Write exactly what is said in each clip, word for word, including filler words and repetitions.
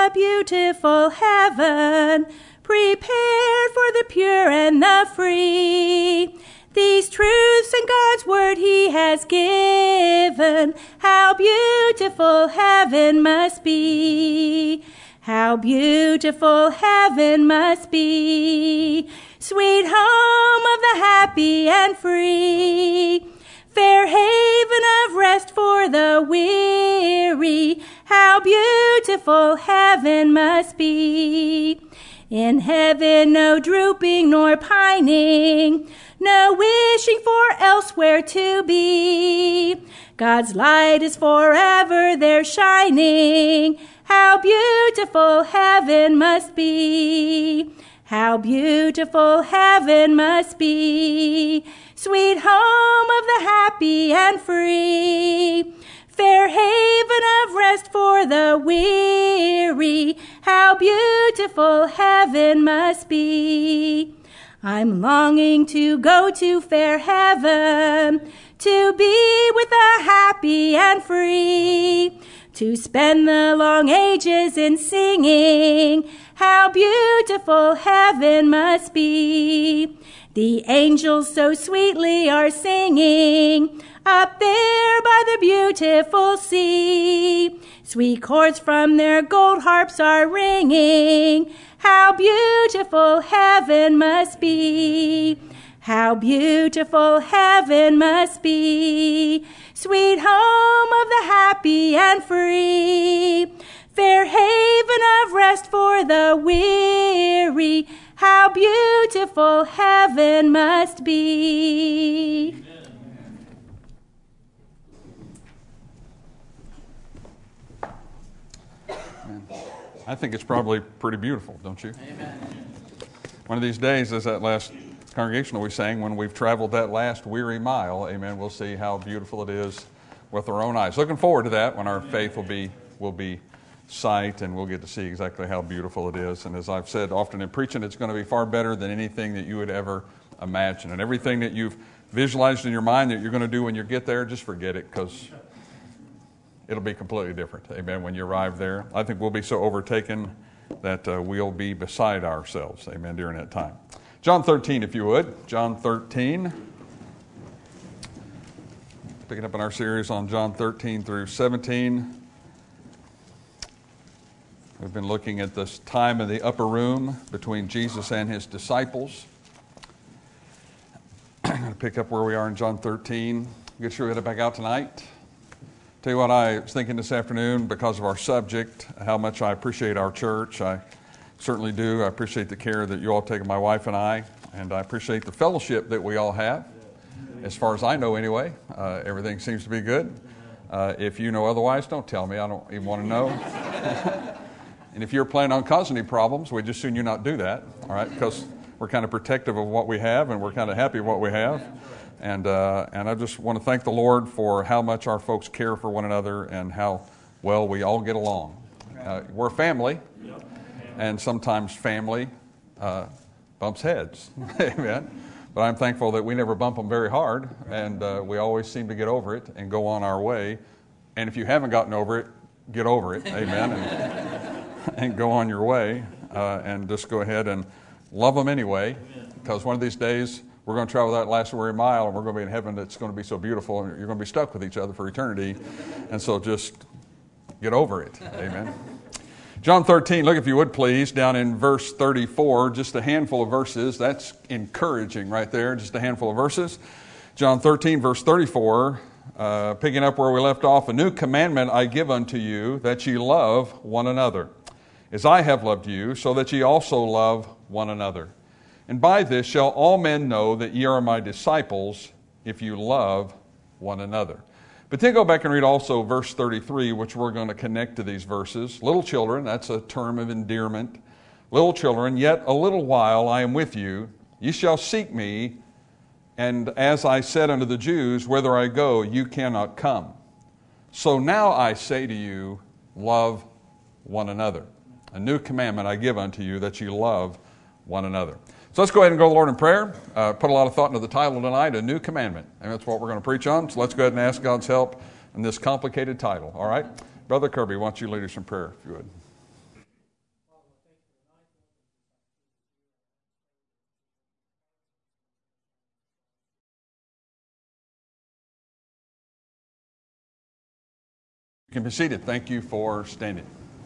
a beautiful heaven, prepared for the pure and the free. These truths in God's word he has given. How beautiful heaven must be. How beautiful heaven must be. Sweet home of the happy and free. Fair haven of rest for the weary. How beautiful heaven must be. In heaven no drooping nor pining, no wishing for elsewhere to be. God's light is forever there shining. How beautiful heaven must be. How beautiful heaven must be. Sweet home of the happy and free. Fair haven of rest for the weary. How beautiful heaven must be. I'm longing to go to fair heaven, to be with the happy and free, to spend the long ages in singing. How beautiful heaven must be. The angels so sweetly are singing up there by the beautiful sea. Sweet chords from their gold harps are ringing. How beautiful heaven must be. How beautiful heaven must be. Sweet home of the happy and free. Fair haven of rest for the weary. How beautiful heaven must be. I think it's probably pretty beautiful, don't you? Amen. One of these days, as that last congregational we sang, when we've traveled that last weary mile, amen, we'll see how beautiful it is with our own eyes. Looking forward to that when our faith will be will be sight, and we'll get to see exactly how beautiful it is. And as I've said often in preaching, it's going to be far better than anything that you would ever imagine. And everything that you've visualized in your mind that you're going to do when you get there, just forget it, because it'll be completely different, amen, when you arrive there. I think we'll be so overtaken that uh, we'll be beside ourselves, amen, during that time. John thirteen, if you would. John thirteen. Picking up in our series on John thirteen through seventeen. We've been looking at this time in the upper room between Jesus and his disciples. I'm going to pick up where we are in John thirteen. Get sure we get it back out tonight. Tell you what, I was thinking this afternoon, because of our subject, how much I appreciate our church. I certainly do. I appreciate the care that you all take of my wife and I, and I appreciate the fellowship that we all have. As far as I know anyway, uh, everything seems to be good. Uh, if you know otherwise, don't tell me. I don't even want to know. And if you're planning on causing any problems, we'd just soon you not do that, all right? Because we're kind of protective of what we have, and we're kind of happy with what we have. And uh, and I just want to thank the Lord for how much our folks care for one another and how well we all get along. Uh, we're a family, and sometimes family uh, bumps heads, amen. But I'm thankful that we never bump them very hard, and uh, we always seem to get over it and go on our way. And if you haven't gotten over it, get over it, amen, and, and go on your way, uh, and just go ahead and love them anyway, because one of these days we're going to travel that last weary mile, and we're going to be in heaven that's going to be so beautiful, and you're going to be stuck with each other for eternity. And so just get over it. Amen. John thirteen, look if you would please, down in verse thirty-four, just a handful of verses. That's encouraging right there, just a handful of verses. John thirteen, verse thirty-four, uh, picking up where we left off, a new commandment I give unto you, that ye love one another. As I have loved you, so that ye also love one another. And by this shall all men know that ye are my disciples, if you love one another. But then go back and read also verse thirty-three, which we're going to connect to these verses. Little children, that's a term of endearment. Little children, yet a little while I am with you. Ye shall seek me, and as I said unto the Jews, whither I go, you cannot come. So now I say to you, love one another. A new commandment I give unto you, that ye love one another. So let's go ahead and go to the Lord in prayer. Uh, put a lot of thought into the title tonight, A New Commandment. And that's what we're going to preach on. So let's go ahead and ask God's help in this complicated title. All right? Brother Kirby, why don't you lead us in prayer, if you would. You can be seated. Thank you for standing.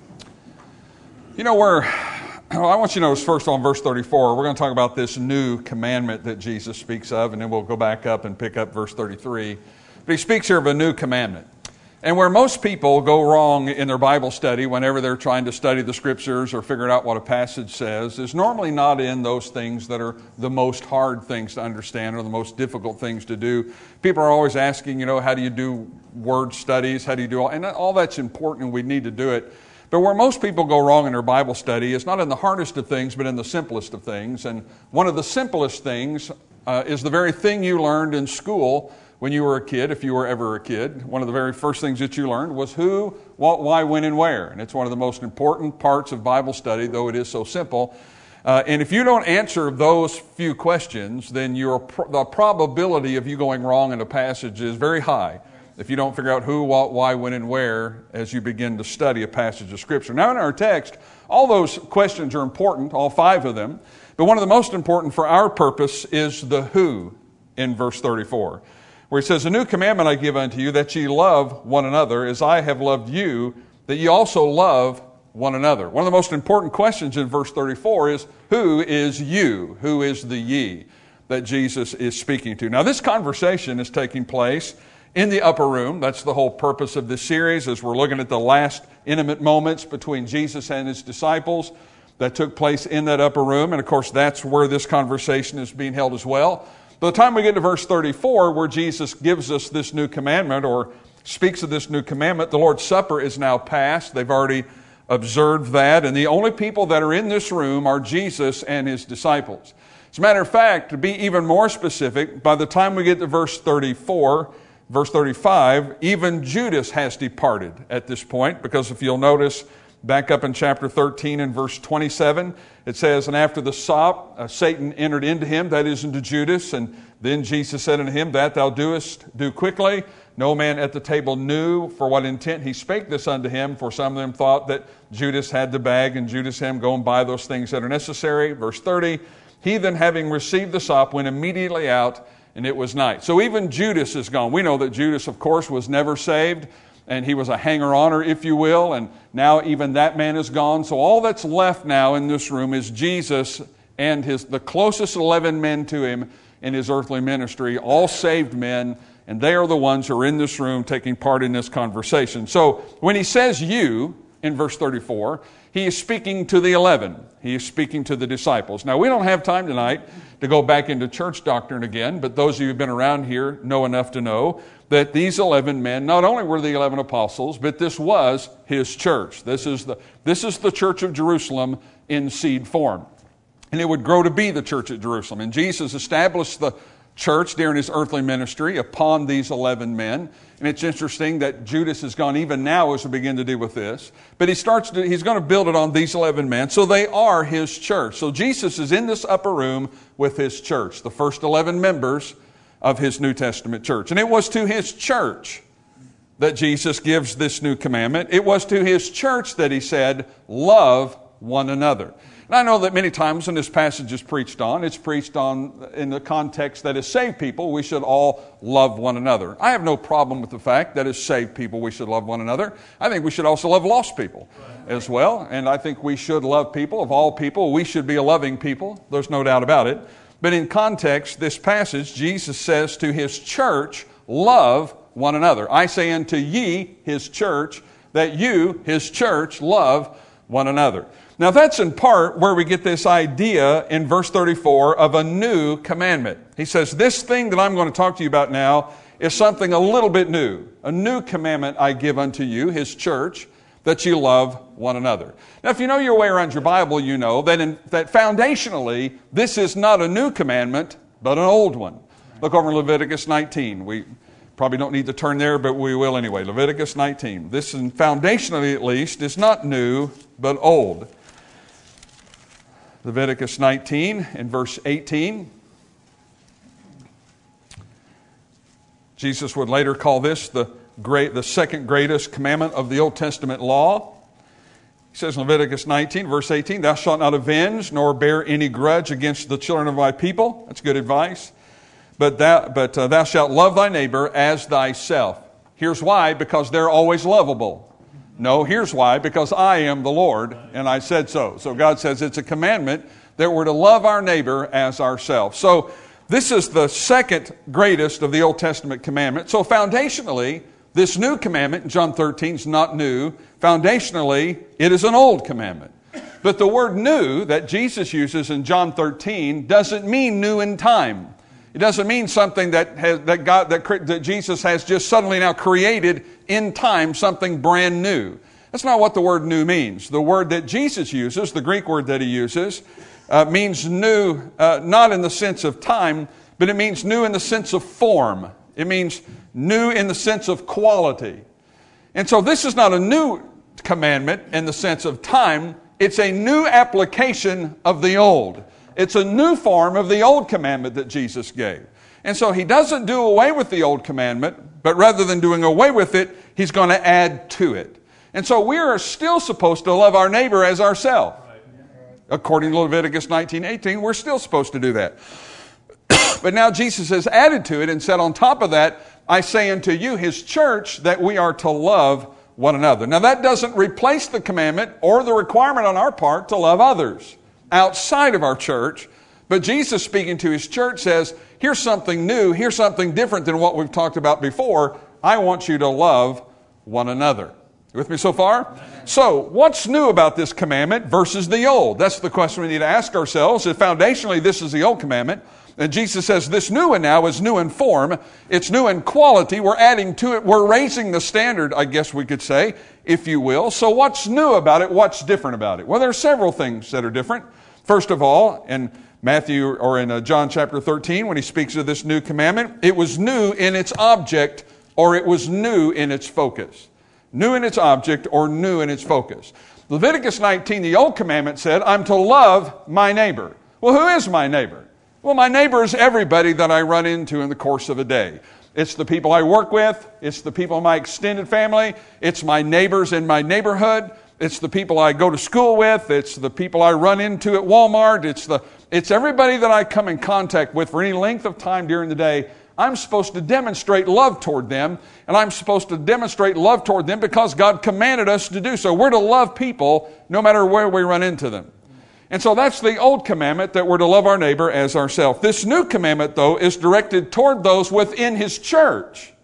You know, we're, I want you to notice first on verse thirty-four, we're going to talk about this new commandment that Jesus speaks of, and then we'll go back up and pick up verse thirty-three. But he speaks here of a new commandment. And where most people go wrong in their Bible study whenever they're trying to study the Scriptures or figure out what a passage says is normally not in those things that are the most hard things to understand or the most difficult things to do. People are always asking, you know, how do you do word studies? How do you do all? And all that's important, and we need to do it. But where most people go wrong in their Bible study is not in the hardest of things, but in the simplest of things. And one of the simplest things uh, is the very thing you learned in school when you were a kid, if you were ever a kid. One of the very first things that you learned was who, what, why, when, and where. And it's one of the most important parts of Bible study, though it is so simple. Uh, and if you don't answer those few questions, then your pro- the probability of you going wrong in a passage is very high if you don't figure out who, what, why, when, and where as you begin to study a passage of Scripture. Now in our text, all those questions are important, all five of them. But one of the most important for our purpose is the who in verse thirty-four. Where he says, "A new commandment I give unto you, that ye love one another, as I have loved you, that ye also love one another." One of the most important questions in verse thirty-four is, who is you? Who is the ye that Jesus is speaking to? Now, this conversation is taking place in the upper room. That's the whole purpose of this series, as we're looking at the last intimate moments between Jesus and his disciples that took place in that upper room. And, of course, that's where this conversation is being held as well. By the time we get to verse thirty-four, where Jesus gives us this new commandment or speaks of this new commandment, the Lord's Supper is now past. They've already observed that. And the only people that are in this room are Jesus and his disciples. As a matter of fact, to be even more specific, by the time we get to verse thirty-four, verse thirty-five, even Judas has departed at this point. Because if you'll notice, back up in chapter thirteen and verse twenty-seven, it says, "And after the sop, uh, Satan entered into him," that is into Judas, "and then Jesus said unto him, That thou doest, do quickly. No man at the table knew for what intent he spake this unto him, for some of them thought that Judas had the bag, and Judas him, go and buy those things that are necessary." Verse thirty, "He then having received the sop went immediately out, and it was night." So even Judas is gone. We know that Judas, of course, was never saved. And he was a hanger-oner, if you will, and now even that man is gone. So all that's left now in this room is Jesus and his the closest eleven men to him in his earthly ministry, all saved men, and they are the ones who are in this room taking part in this conversation. So when he says you, in verse thirty-four, he is speaking to the eleven. He is speaking to the disciples. Now, we don't have time tonight to go back into church doctrine again, but those of you who have been around here know enough to know that these eleven men, not only were the eleven apostles, but this was his church. This is the, this is the church of Jerusalem in seed form. And it would grow to be the church at Jerusalem. And Jesus established the church during his earthly ministry upon these eleven men. And it's interesting that Judas is gone even now as we begin to deal with this. But he starts to, he's going to build it on these eleven men. So they are his church. So Jesus is in this upper room with his church, the first eleven members of his New Testament church. And it was to his church that Jesus gives this new commandment. It was to his church that he said, love one another. And I know that many times when this passage is preached on, it's preached on in the context that as saved people, we should all love one another. I have no problem with the fact that as saved people, we should love one another. I think we should also love lost people as well. And I think we should love people. Of all people, we should be a loving people. There's no doubt about it. But in context, this passage, Jesus says to his church, love one another. I say unto ye, his church, that you, his church, love one another. Now that's in part where we get this idea in verse thirty-four of a new commandment. He says, this thing that I'm going to talk to you about now is something a little bit new. A new commandment I give unto you, his church, that you love one another. Now, if you know your way around your Bible, you know that, in, that foundationally, this is not a new commandment, but an old one. Look over in Leviticus nineteen. We probably don't need to turn there, but we will anyway. Leviticus nineteen. This, foundationally at least, is not new, but old. Leviticus nineteen in verse eighteen. Jesus would later call this the great, the second greatest commandment of the Old Testament law. He says in Leviticus nineteen, verse eighteen, thou shalt not avenge nor bear any grudge against the children of thy people. That's good advice. But thou, but uh, thou shalt love thy neighbor as thyself. Here's why, because they're always lovable. No, here's why, because I am the Lord, and I said so. So God says it's a commandment that we're to love our neighbor as ourselves. So this is the second greatest of the Old Testament commandments. So foundationally, this new commandment in John thirteen is not new. Foundationally, it is an old commandment. But the word new that Jesus uses in John thirteen doesn't mean new in time. It doesn't mean something that has, that God that, that Jesus has just suddenly now created in time, something brand new. That's not what the word new means. The word that Jesus uses, the Greek word that he uses, uh, means new, uh, not in the sense of time, but it means new in the sense of form. It means new in the sense of quality. And so this is not a new commandment in the sense of time. It's a new application of the old. It's a new form of the old commandment that Jesus gave. And so he doesn't do away with the old commandment, but rather than doing away with it, he's going to add to it. And so we are still supposed to love our neighbor as ourselves. According to Leviticus nineteen eighteen, we're still supposed to do that. But now Jesus has added to it and said, on top of that, I say unto you, his church, that we are to love one another. Now that doesn't replace the commandment or the requirement on our part to love others outside of our church. But Jesus, speaking to his church, says, here's something new, here's something different than what we've talked about before. I want you to love one another. You with me so far? So, what's new about this commandment versus the old? That's the question we need to ask ourselves. If foundationally this is the old commandment, and Jesus says this new one now is new in form, it's new in quality, we're adding to it, we're raising the standard, I guess we could say, if you will. So what's new about it? What's different about it? Well, there are several things that are different. First of all, in Matthew or in uh, John chapter thirteen, when he speaks of this new commandment, it was new in its object or it was new in its focus. New in its object or new in its focus. Leviticus nineteen, the old commandment said, I'm to love my neighbor. Well, who is my neighbor? Well, my neighbor is everybody that I run into in the course of a day. It's the people I work with. It's the people in my extended family. It's my neighbors in my neighborhood. It's the people I go to school with. It's the people I run into at Walmart. It's the it's everybody that I come in contact with for any length of time during the day. I'm supposed to demonstrate love toward them, and I'm supposed to demonstrate love toward them because God commanded us to do so. We're to love people no matter where we run into them. And so that's the old commandment, that we're to love our neighbor as ourselves. This new commandment, though, is directed toward those within his church,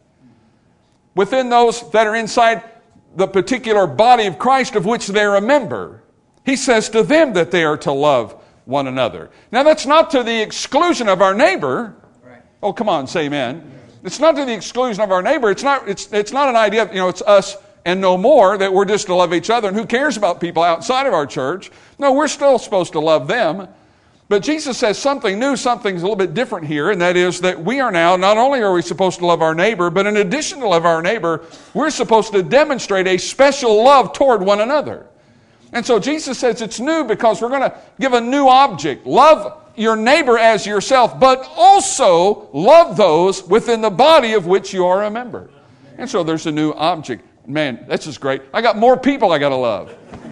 within those that are inside the particular body of Christ of which they're a member. He says to them that they are to love one another. Now, that's not to the exclusion of our neighbor. Right. Oh, come on, say amen. It's not to the exclusion of our neighbor. It's not, it's, it's not an idea of, you know, it's us and no more, that we're just to love each other. And who cares about people outside of our church? No, we're still supposed to love them. But Jesus says something new, something's a little bit different here, and that is that we are now, not only are we supposed to love our neighbor, but in addition to love our neighbor, we're supposed to demonstrate a special love toward one another. And so Jesus says it's new because we're going to give a new object. Love your neighbor as yourself, but also love those within the body of which you are a member. And so there's a new object. Man, that's just great. I got more people I got to love.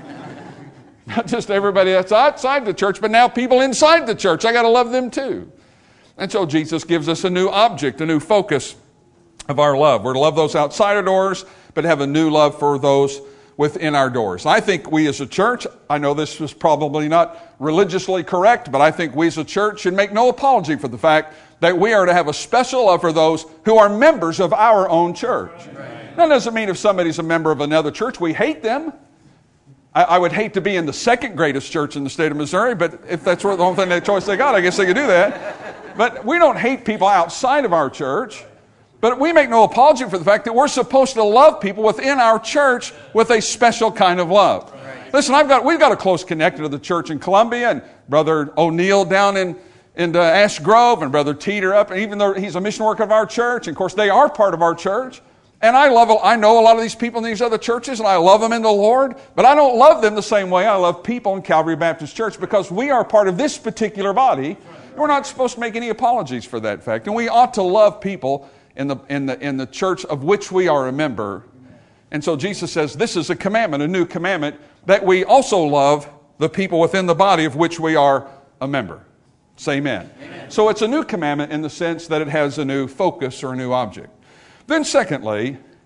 Not just everybody that's outside the church, but now people inside the church. I got to love them too. And so Jesus gives us a new object, a new focus of our love. We're to love those outside our doors, but have a new love for those within our doors. I think we as a church, I know this is probably not religiously correct, but I think we as a church should make no apology for the fact that we are to have a special love for those who are members of our own church. Right. That doesn't mean if somebody's a member of another church, we hate them. I, I would hate to be in the second greatest church in the state of Missouri, but if that's the only thing, that choice they got, I guess they could do that. But we don't hate people outside of our church. But we make no apology for the fact that we're supposed to love people within our church with a special kind of love. Right. Listen, I've got we've got a close connection to the church in Columbia, and Brother O'Neill down in, in uh, Ash Grove, and Brother Teeter up, and even though he's a mission worker of our church, and of course they are part of our church. And I love, I know a lot of these people in these other churches, and I love them in the Lord, but I don't love them the same way I love people in Calvary Baptist Church, because we are part of this particular body, and we're not supposed to make any apologies for that fact. And we ought to love people in the in the in the church of which we are a member. And so Jesus says this is a commandment, a new commandment, that we also love the people within the body of which we are a member. Say amen. Amen. So it's a new commandment in the sense that it has a new focus or a new object. Then secondly,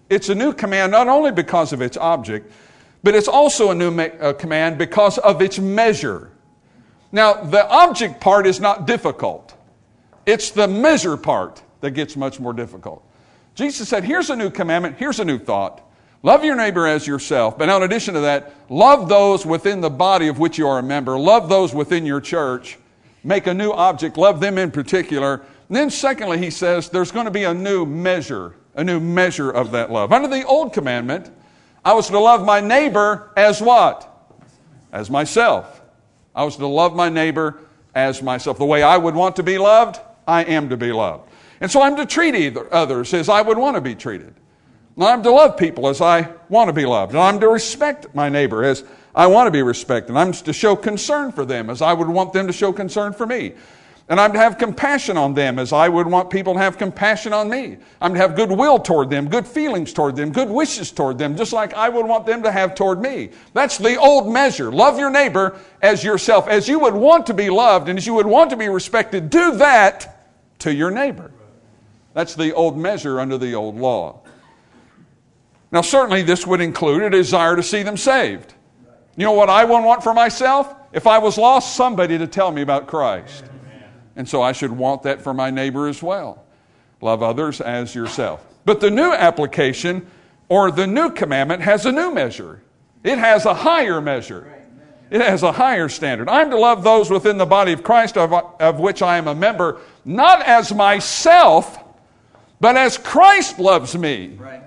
It's a new command not only because of its object, but it's also a new ma- uh, command because of its measure. Now, the object part is not difficult. It's the measure part that gets much more difficult. Jesus said, here's a new commandment, here's a new thought. Love your neighbor as yourself. But now in addition to that, love those within the body of which you are a member. Love those within your church. Make a new object. Love them in particular. And then secondly, he says, there's going to be a new measure, a new measure of that love. Under the old commandment, I was to love my neighbor as what? As myself. I was to love my neighbor as myself. The way I would want to be loved, I am to be loved. And so I'm to treat either, others as I would want to be treated. And I'm to love people as I want to be loved. And I'm to respect my neighbor as I want to be respected. And I'm to show concern for them as I would want them to show concern for me. And I'm to have compassion on them as I would want people to have compassion on me. I'm to have goodwill toward them, good feelings toward them, good wishes toward them, just like I would want them to have toward me. That's the old measure. Love your neighbor as yourself. As you would want to be loved and as you would want to be respected, do that to your neighbor. That's the old measure under the old law. Now, certainly this would include a desire to see them saved. You know what I would want for myself? If I was lost, somebody to tell me about Christ. And so I should want that for my neighbor as well. Love others as yourself. But the new application or the new commandment has a new measure. It has a higher measure. It has a higher standard. I'm to love those within the body of Christ of, of which I am a member, not as myself, but as Christ loves me. Right.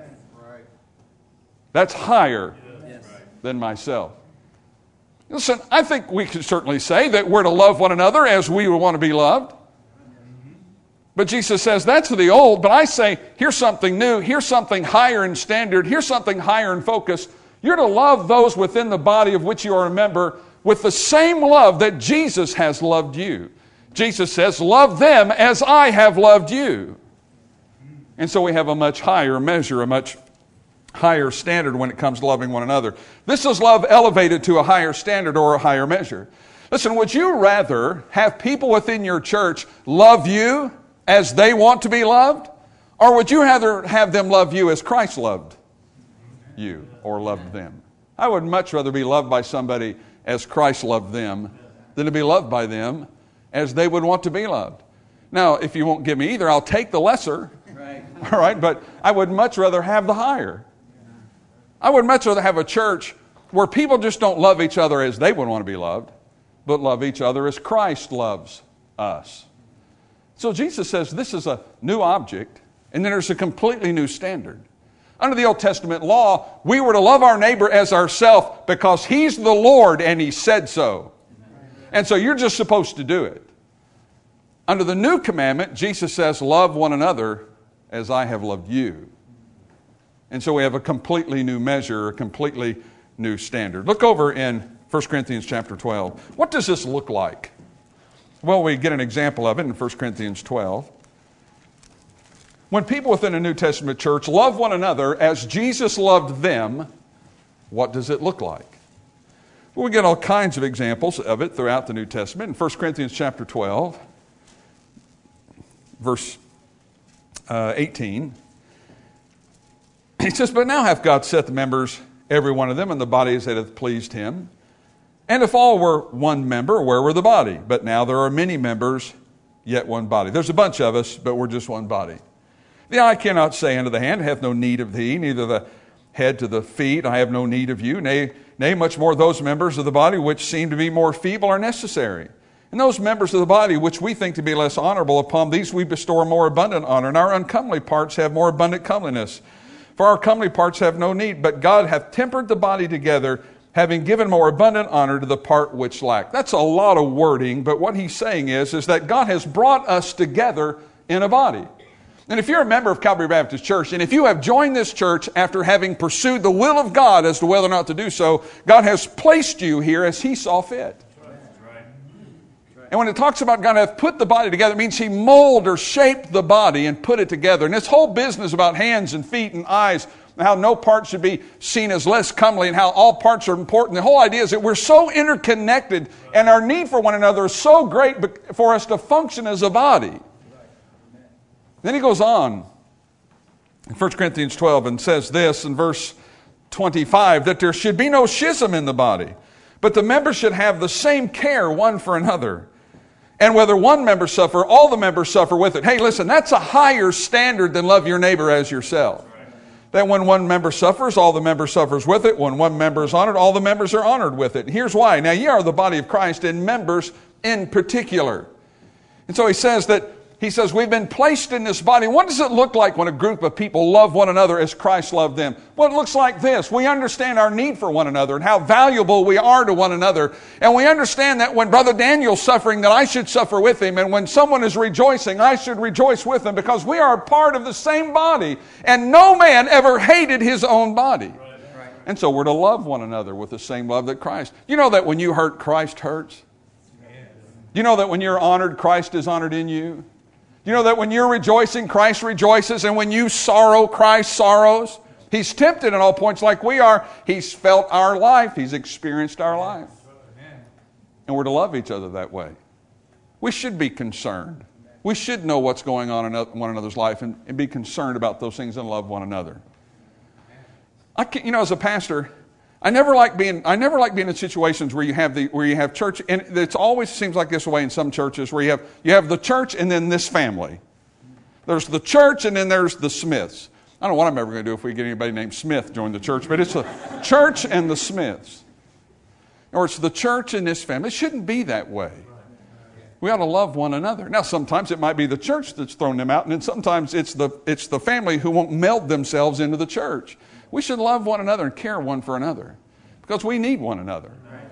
That's higher yes. than myself. Listen, I think we can certainly say that we're to love one another as we would want to be loved. But Jesus says that's the old, but I say here's something new, here's something higher in standard, here's something higher in focus. You're to love those within the body of which you are a member with the same love that Jesus has loved you. Jesus says, love them as I have loved you. And so we have a much higher measure, a much higher standard when it comes to loving one another. This is love elevated to a higher standard or a higher measure. Listen, would you rather have people within your church love you as they want to be loved? Or would you rather have them love you as Christ loved you or loved them? I would much rather be loved by somebody as Christ loved them than to be loved by them as they would want to be loved. Now, if you won't give me either, I'll take the lesser. Right. All right, but I would much rather have the higher. I would much rather have a church where people just don't love each other as they would want to be loved, but love each other as Christ loves us. So Jesus says this is a new object, and then there's a completely new standard. Under the Old Testament law, we were to love our neighbor as ourselves because he's the Lord and he said so. And so you're just supposed to do it. Under the new commandment, Jesus says, love one another as I have loved you. And so we have a completely new measure, a completely new standard. Look over in First Corinthians chapter twelve. What does this look like? Well, we get an example of it in First Corinthians twelve. When people within a New Testament church love one another as Jesus loved them, what does it look like? Well, we get all kinds of examples of it throughout the New Testament. In First Corinthians chapter twelve, verse uh, eighteen, he says, but now hath God set the members, every one of them, in the body as it hath pleased him. And if all were one member, where were the body? But now there are many members, yet one body. There's a bunch of us, but we're just one body. The eye cannot say unto the hand, hath no need of thee, neither the head to the feet, I have no need of you. Nay, nay, much more those members of the body which seem to be more feeble are necessary. And those members of the body which we think to be less honorable, upon these we bestow more abundant honor, and our uncomely parts have more abundant comeliness. For our comely parts have no need, but God hath tempered the body together, having given more abundant honor to the part which lacked. That's a lot of wording, but what he's saying is, is that God has brought us together in a body. And if you're a member of Calvary Baptist Church, and if you have joined this church after having pursued the will of God as to whether or not to do so, God has placed you here as he saw fit. And when it talks about God hath put the body together, it means he molded or shaped the body and put it together. And this whole business about hands and feet and eyes, and how no part should be seen as less comely and how all parts are important. The whole idea is that we're so interconnected and our need for one another is so great for us to function as a body. Then he goes on First Corinthians twelve, and says this in verse twenty-five, that there should be no schism in the body, but the members should have the same care one for another. And whether one member suffer, all the members suffer with it. Hey, listen, that's a higher standard than love your neighbor as yourself. That when one member suffers, all the members suffers with it. When one member is honored, all the members are honored with it. And here's why. Now, ye are the body of Christ, and members in particular. And so he says that, he says, we've been placed in this body. What does it look like when a group of people love one another as Christ loved them? Well, it looks like this. We understand our need for one another and how valuable we are to one another. And we understand that when Brother Daniel's suffering, that I should suffer with him. And when someone is rejoicing, I should rejoice with them, because we are a part of the same body. And no man ever hated his own body. Right. Right. And so we're to love one another with the same love that Christ. You know that when you hurt, Christ hurts? You know that when you're honored, Christ is honored in you? You know that when you're rejoicing, Christ rejoices, and when you sorrow, Christ sorrows? He's tempted at all points like we are. He's felt our life. He's experienced our life. And we're to love each other that way. We should be concerned. We should know what's going on in one another's life and, and be concerned about those things and love one another. I can, you know, as a pastor, I never like being. I never like being in situations where you have the where you have church, and it always seems like this way in some churches, where you have you have the church and then this family. There's the church and then there's the Smiths. I don't know what I'm ever going to do if we get anybody named Smith join the church, but it's the church and the Smiths, or it's the church and this family. It shouldn't be that way. We ought to love one another. Now, sometimes it might be the church that's thrown them out, and then sometimes it's the it's the family who won't meld themselves into the church. We should love one another and care one for another, because we need one another.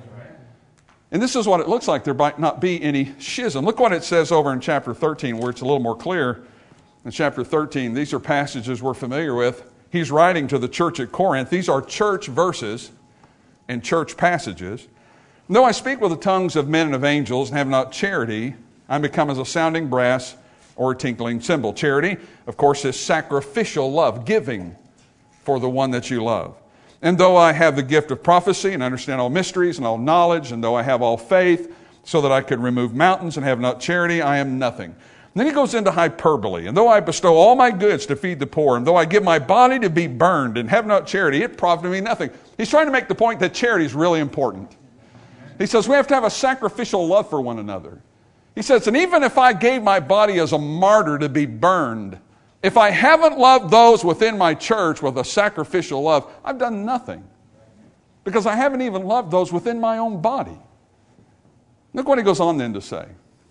And this is what it looks like. There might not be any schism. Look what it says over in chapter thirteen, where it's a little more clear. In chapter thirteen, these are passages we're familiar with. He's writing to the church at Corinth. These are church verses and church passages. Though I speak with the tongues of men and of angels and have not charity, I become as a sounding brass or a tinkling cymbal. Charity, of course, is sacrificial love, giving for the one that you love. And though I have the gift of prophecy and understand all mysteries and all knowledge, and though I have all faith so that I could remove mountains and have not charity, I am nothing. And then he goes into hyperbole. And though I bestow all my goods to feed the poor, and though I give my body to be burned and have not charity, it profited me nothing. He's trying to make the point that charity is really important. He says we have to have a sacrificial love for one another. He says, and even if I gave my body as a martyr to be burned, if I haven't loved those within my church with a sacrificial love, I've done nothing. Because I haven't even loved those within my own body. Look what he goes on then to say.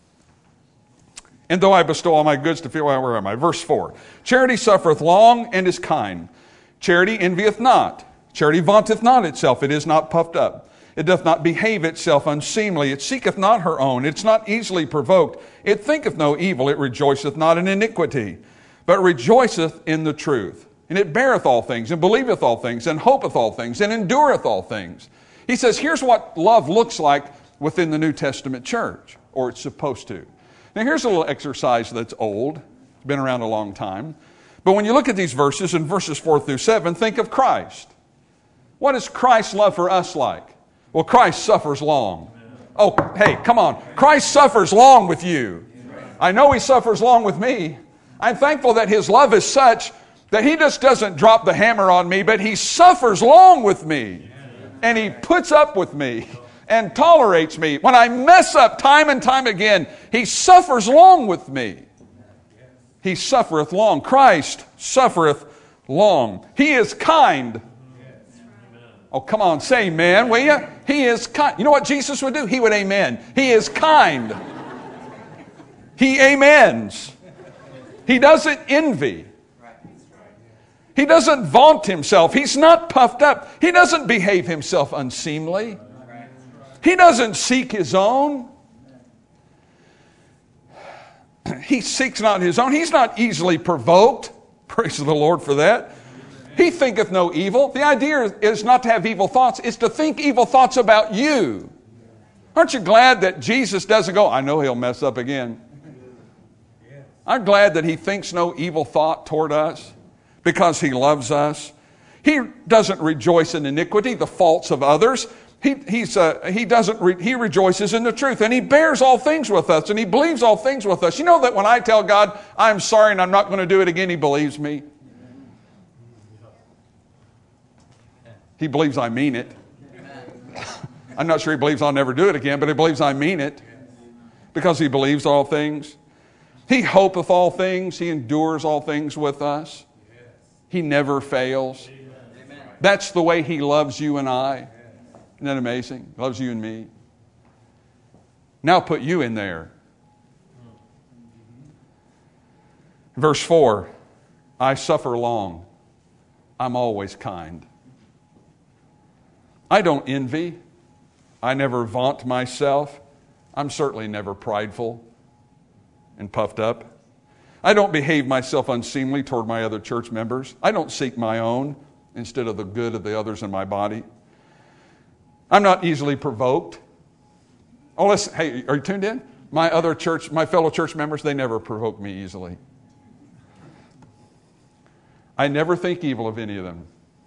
And though I bestow all my goods to feed, where am I? Verse four. Charity suffereth long and is kind. Charity envieth not. Charity vaunteth not itself. It is not puffed up. It doth not behave itself unseemly. It seeketh not her own. It's not easily provoked. It thinketh no evil. It rejoiceth not in iniquity, but rejoiceth in the truth. And it beareth all things, and believeth all things, and hopeth all things, and endureth all things. He says, here's what love looks like within the New Testament church, or it's supposed to. Now here's a little exercise that's old. It's been around a long time. But when you look at these verses, in verses four through seven, think of Christ. What is Christ's love for us like? Well, Christ suffers long. Oh, hey, come on. Christ suffers long with you. I know He suffers long with me. I'm thankful that His love is such that He just doesn't drop the hammer on me, but He suffers long with me. And He puts up with me and tolerates me. When I mess up time and time again, He suffers long with me. He suffereth long. Christ suffereth long. He is kind. Oh, come on, say amen, will you? He is kind. You know what Jesus would do? He would amen. He is kind. He amens. He doesn't envy. He doesn't vaunt himself. He's not puffed up. He doesn't behave himself unseemly. He doesn't seek his own. He seeks not his own. He's not easily provoked. Praise the Lord for that. He thinketh no evil. The idea is not to have evil thoughts. It's to think evil thoughts about you. Aren't you glad that Jesus doesn't go, I know he'll mess up again. I'm glad that He thinks no evil thought toward us because He loves us. He doesn't rejoice in iniquity, the faults of others. He, he's, uh, he, doesn't re- he rejoices in the truth, and He bears all things with us, and He believes all things with us. You know that when I tell God, I'm sorry and I'm not going to do it again, He believes me. He believes I mean it. I'm not sure he believes I'll never do it again, but he believes I mean it because he believes all things. He hopeth all things. He endures all things with us. He never fails. That's the way he loves you and I. Isn't that amazing? He loves you and me. Now put you in there. Verse four, I suffer long. I'm always kind. I don't envy. I never vaunt myself. I'm certainly never prideful and puffed up. I don't behave myself unseemly toward my other church members. I don't seek my own instead of the good of the others in my body. I'm not easily provoked. Oh, listen, hey, are you tuned in? My other church, my fellow church members, they never provoke me easily. I never think evil of any of them.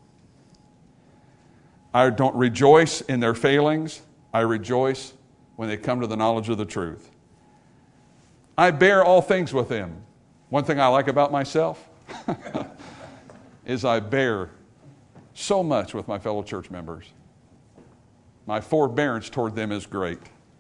I don't rejoice in their failings. I rejoice when they come to the knowledge of the truth. I bear all things with them. One thing I like about myself is I bear so much with my fellow church members. My forbearance toward them is great.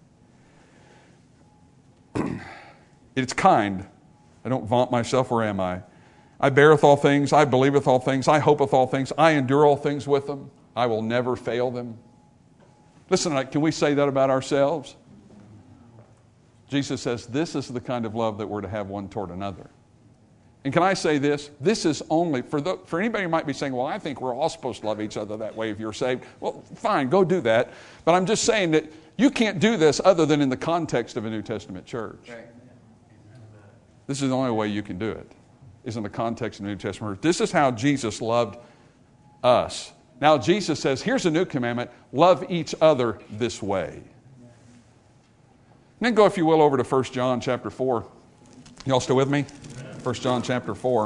It's kind. I don't vaunt myself, or am I? I beareth all things. I believeth all things. I hopeth all things. I endure all things with them. I will never fail them. Listen, can we say that about ourselves? Jesus says this is the kind of love that we're to have one toward another. And can I say this? This is only, for, the, for anybody who might be saying, well, I think we're all supposed to love each other that way if you're saved. Well, fine, go do that. But I'm just saying that you can't do this other than in the context of a New Testament church. Right. This is the only way you can do it, is in the context of the New Testament church. This is how Jesus loved us. Now Jesus says, here's a new commandment, love each other this way. And then go, if you will, over to First John chapter four. Y'all still with me? First John chapter four.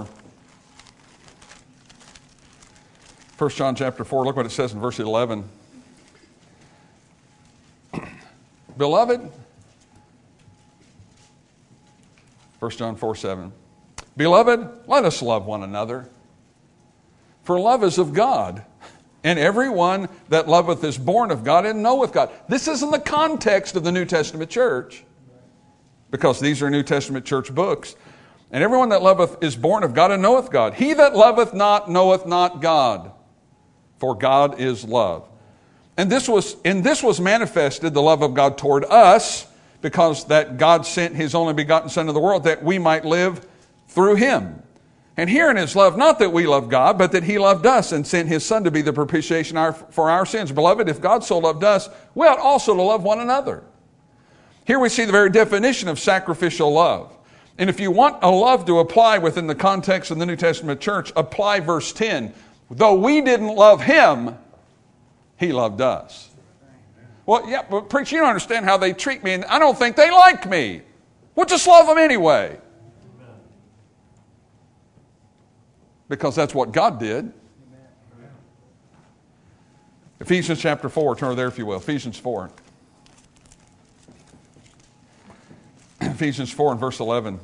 First John chapter four, look what it says in verse eleven. Beloved, First John four seven. Beloved, let us love one another, for love is of God. And everyone that loveth is born of God and knoweth God. This is in the context of the New Testament church, because these are New Testament church books. And everyone that loveth is born of God and knoweth God. He that loveth not knoweth not God, for God is love. And this was, in this was manifested the love of God toward us, because that God sent His only begotten Son into the world, that we might live through Him. And herein is love, not that we love God, but that He loved us and sent His Son to be the propitiation for our sins. Beloved, if God so loved us, we ought also to love one another. Here we see the very definition of sacrificial love. And if you want a love to apply within the context of the New Testament church, apply verse ten. Though we didn't love Him, He loved us. Well, yeah, but preacher, you don't understand how they treat me, and I don't think they like me. We'll just love them anyway. Because that's what God did. Ephesians chapter four, turn there if you will. Ephesians four. Ephesians four and verse eleven.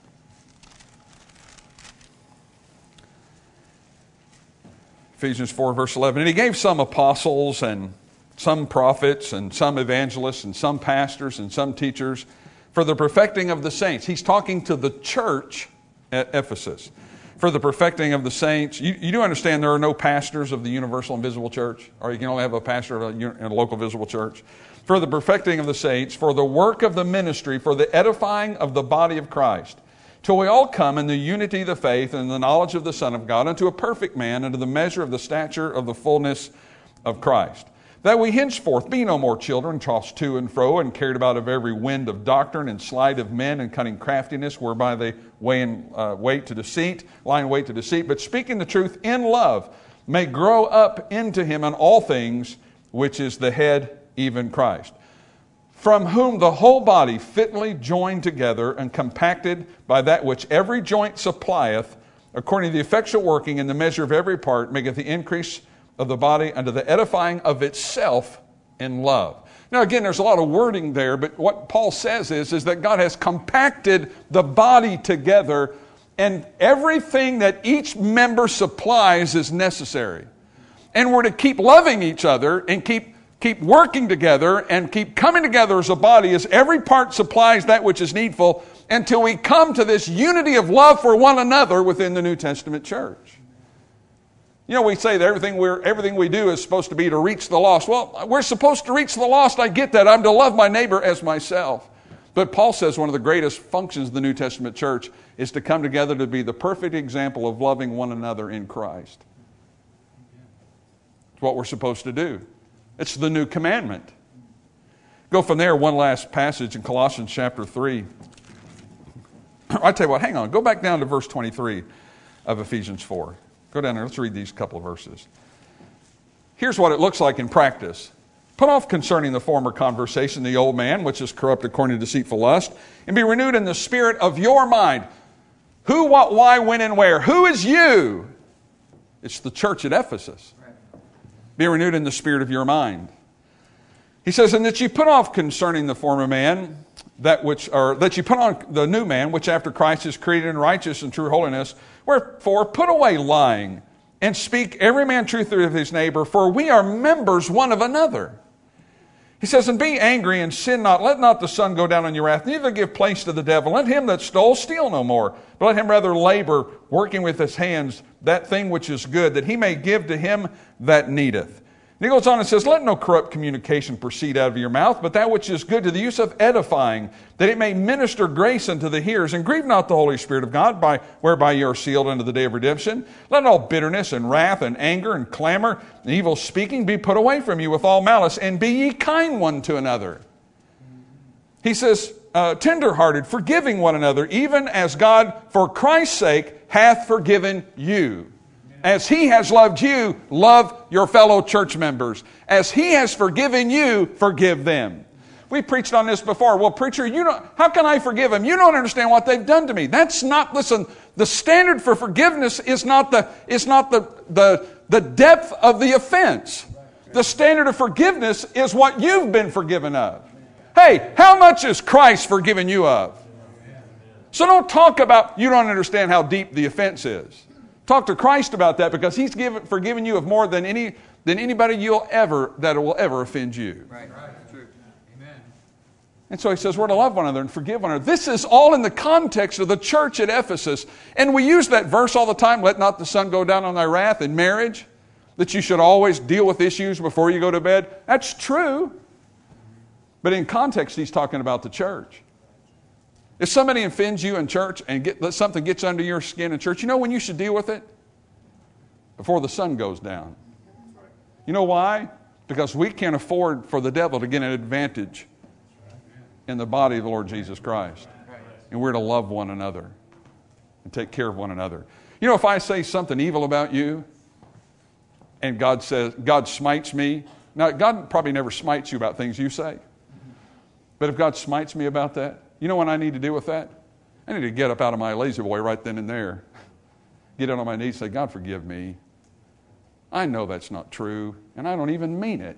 Ephesians four verse eleven. And He gave some apostles and some prophets and some evangelists and some pastors and some teachers for the perfecting of the saints. He's talking to the church at Ephesus. For the perfecting of the saints. You, you do understand there are no pastors of the universal and visible church, or you can only have a pastor of a, in a local visible church. For the perfecting of the saints, for the work of the ministry, for the edifying of the body of Christ, till we all come in the unity of the faith and the knowledge of the Son of God, unto a perfect man, unto the measure of the stature of the fullness of Christ. That we henceforth be no more children, tossed to and fro, and carried about of every wind of doctrine, and sleight of men, and cunning craftiness, whereby they weigh in, uh, wait to deceit, lie in wait to deceit, but speaking the truth in love, may grow up into Him in all things, which is the head, even Christ. From whom the whole body fitly joined together and compacted by that which every joint supplieth, according to the effectual working in the measure of every part, maketh the increase of the body unto the edifying of itself in love. Now again, there's a lot of wording there, but what Paul says is, is that God has compacted the body together, and everything that each member supplies is necessary. And we're to keep loving each other and keep, keep working together and keep coming together as a body as every part supplies that which is needful until we come to this unity of love for one another within the New Testament church. You know, we say that everything, we're, everything we do is supposed to be to reach the lost. Well, we're supposed to reach the lost. I get that. I'm to love my neighbor as myself. But Paul says one of the greatest functions of the New Testament church is to come together to be the perfect example of loving one another in Christ. It's what we're supposed to do. It's the new commandment. Go from there, one last passage in Colossians chapter three. I tell you what, hang on. Go back down to verse twenty-three of Ephesians four. Go down there. Let's read these couple of verses. Here's what it looks like in practice. Put off concerning the former conversation the old man, which is corrupt according to deceitful lust, and be renewed in the spirit of your mind. Who, what, why, when, and where? Who is you? It's the church at Ephesus. Be renewed in the spirit of your mind. He says, and that you put off concerning the former man, that which, or that you put on the new man, which after Christ is created in righteousness and true holiness. Wherefore, put away lying, and speak every man truthfully of his neighbor, for we are members one of another. He says, and be angry and sin not. Let not the sun go down on your wrath, neither give place to the devil. Let him that stole steal no more, but let him rather labor, working with his hands that thing which is good, that he may give to him that needeth. And he goes on and says, let no corrupt communication proceed out of your mouth, but that which is good to the use of edifying, that it may minister grace unto the hearers. And grieve not the Holy Spirit of God, by whereby you are sealed unto the day of redemption. Let all bitterness and wrath and anger and clamor and evil speaking be put away from you with all malice, and be ye kind one to another. He says, uh, tenderhearted, forgiving one another, even as God, for Christ's sake, hath forgiven you. As he has loved you, love your fellow church members. As he has forgiven you, forgive them. We preached on this before. Well, preacher, you don't, how can I forgive them? You don't understand what they've done to me. That's not, listen, the standard for forgiveness is not the, is not the, the, the depth of the offense. The standard of forgiveness is what you've been forgiven of. Hey, how much is Christ forgiven you of? So don't talk about, you don't understand how deep the offense is. Talk to Christ about that, because he's given, forgiven you of more than any than anybody you'll ever that will ever offend you. Right, right, true. Amen. And so he says we're to love one another and forgive one another. This is all in the context of the church at Ephesus. And we use that verse all the time, let not the sun go down on thy wrath, in marriage, that you should always deal with issues before you go to bed. That's true. But in context, he's talking about the church. If somebody offends you in church and get, something gets under your skin in church, you know when you should deal with it? Before the sun goes down. You know why? Because we can't afford for the devil to get an advantage in the body of the Lord Jesus Christ. And we're to love one another and take care of one another. You know, if I say something evil about you and God says, God smites me. Now, God probably never smites you about things you say. But if God smites me about that, you know what I need to do with that? I need to get up out of my lazy boy right then and there. Get down on my knees and say, God, forgive me. I know that's not true, and I don't even mean it.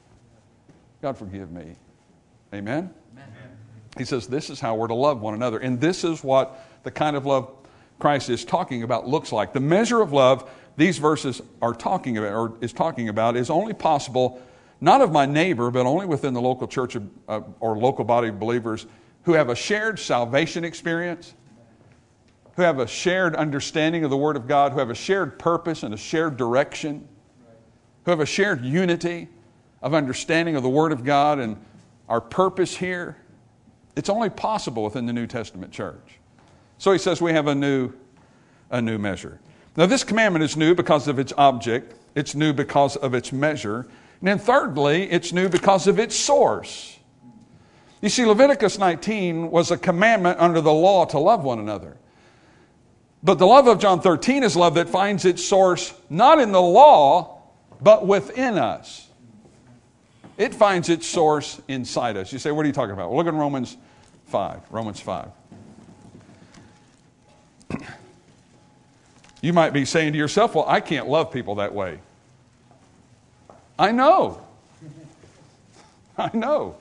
God, forgive me. Amen? Amen? He says this is how we're to love one another. And this is what the kind of love Christ is talking about looks like. The measure of love these verses are talking about, or is talking about, is only possible, not of my neighbor, but only within the local church of, uh, or local body of believers who have a shared salvation experience, who have a shared understanding of the Word of God, who have a shared purpose and a shared direction, who have a shared unity of understanding of the Word of God and our purpose here. It's only possible within the New Testament church. So he says we have a new, a new measure. Now this commandment is new because of its object. It's new because of its measure. And then thirdly, it's new because of its source. You see, Leviticus nineteen was a commandment under the law to love one another. But the love of John thirteen is love that finds its source not in the law, but within us. It finds its source inside us. You say, what are you talking about? Well, look at Romans five. Romans five. You might be saying to yourself, well, I can't love people that way. I know. I know.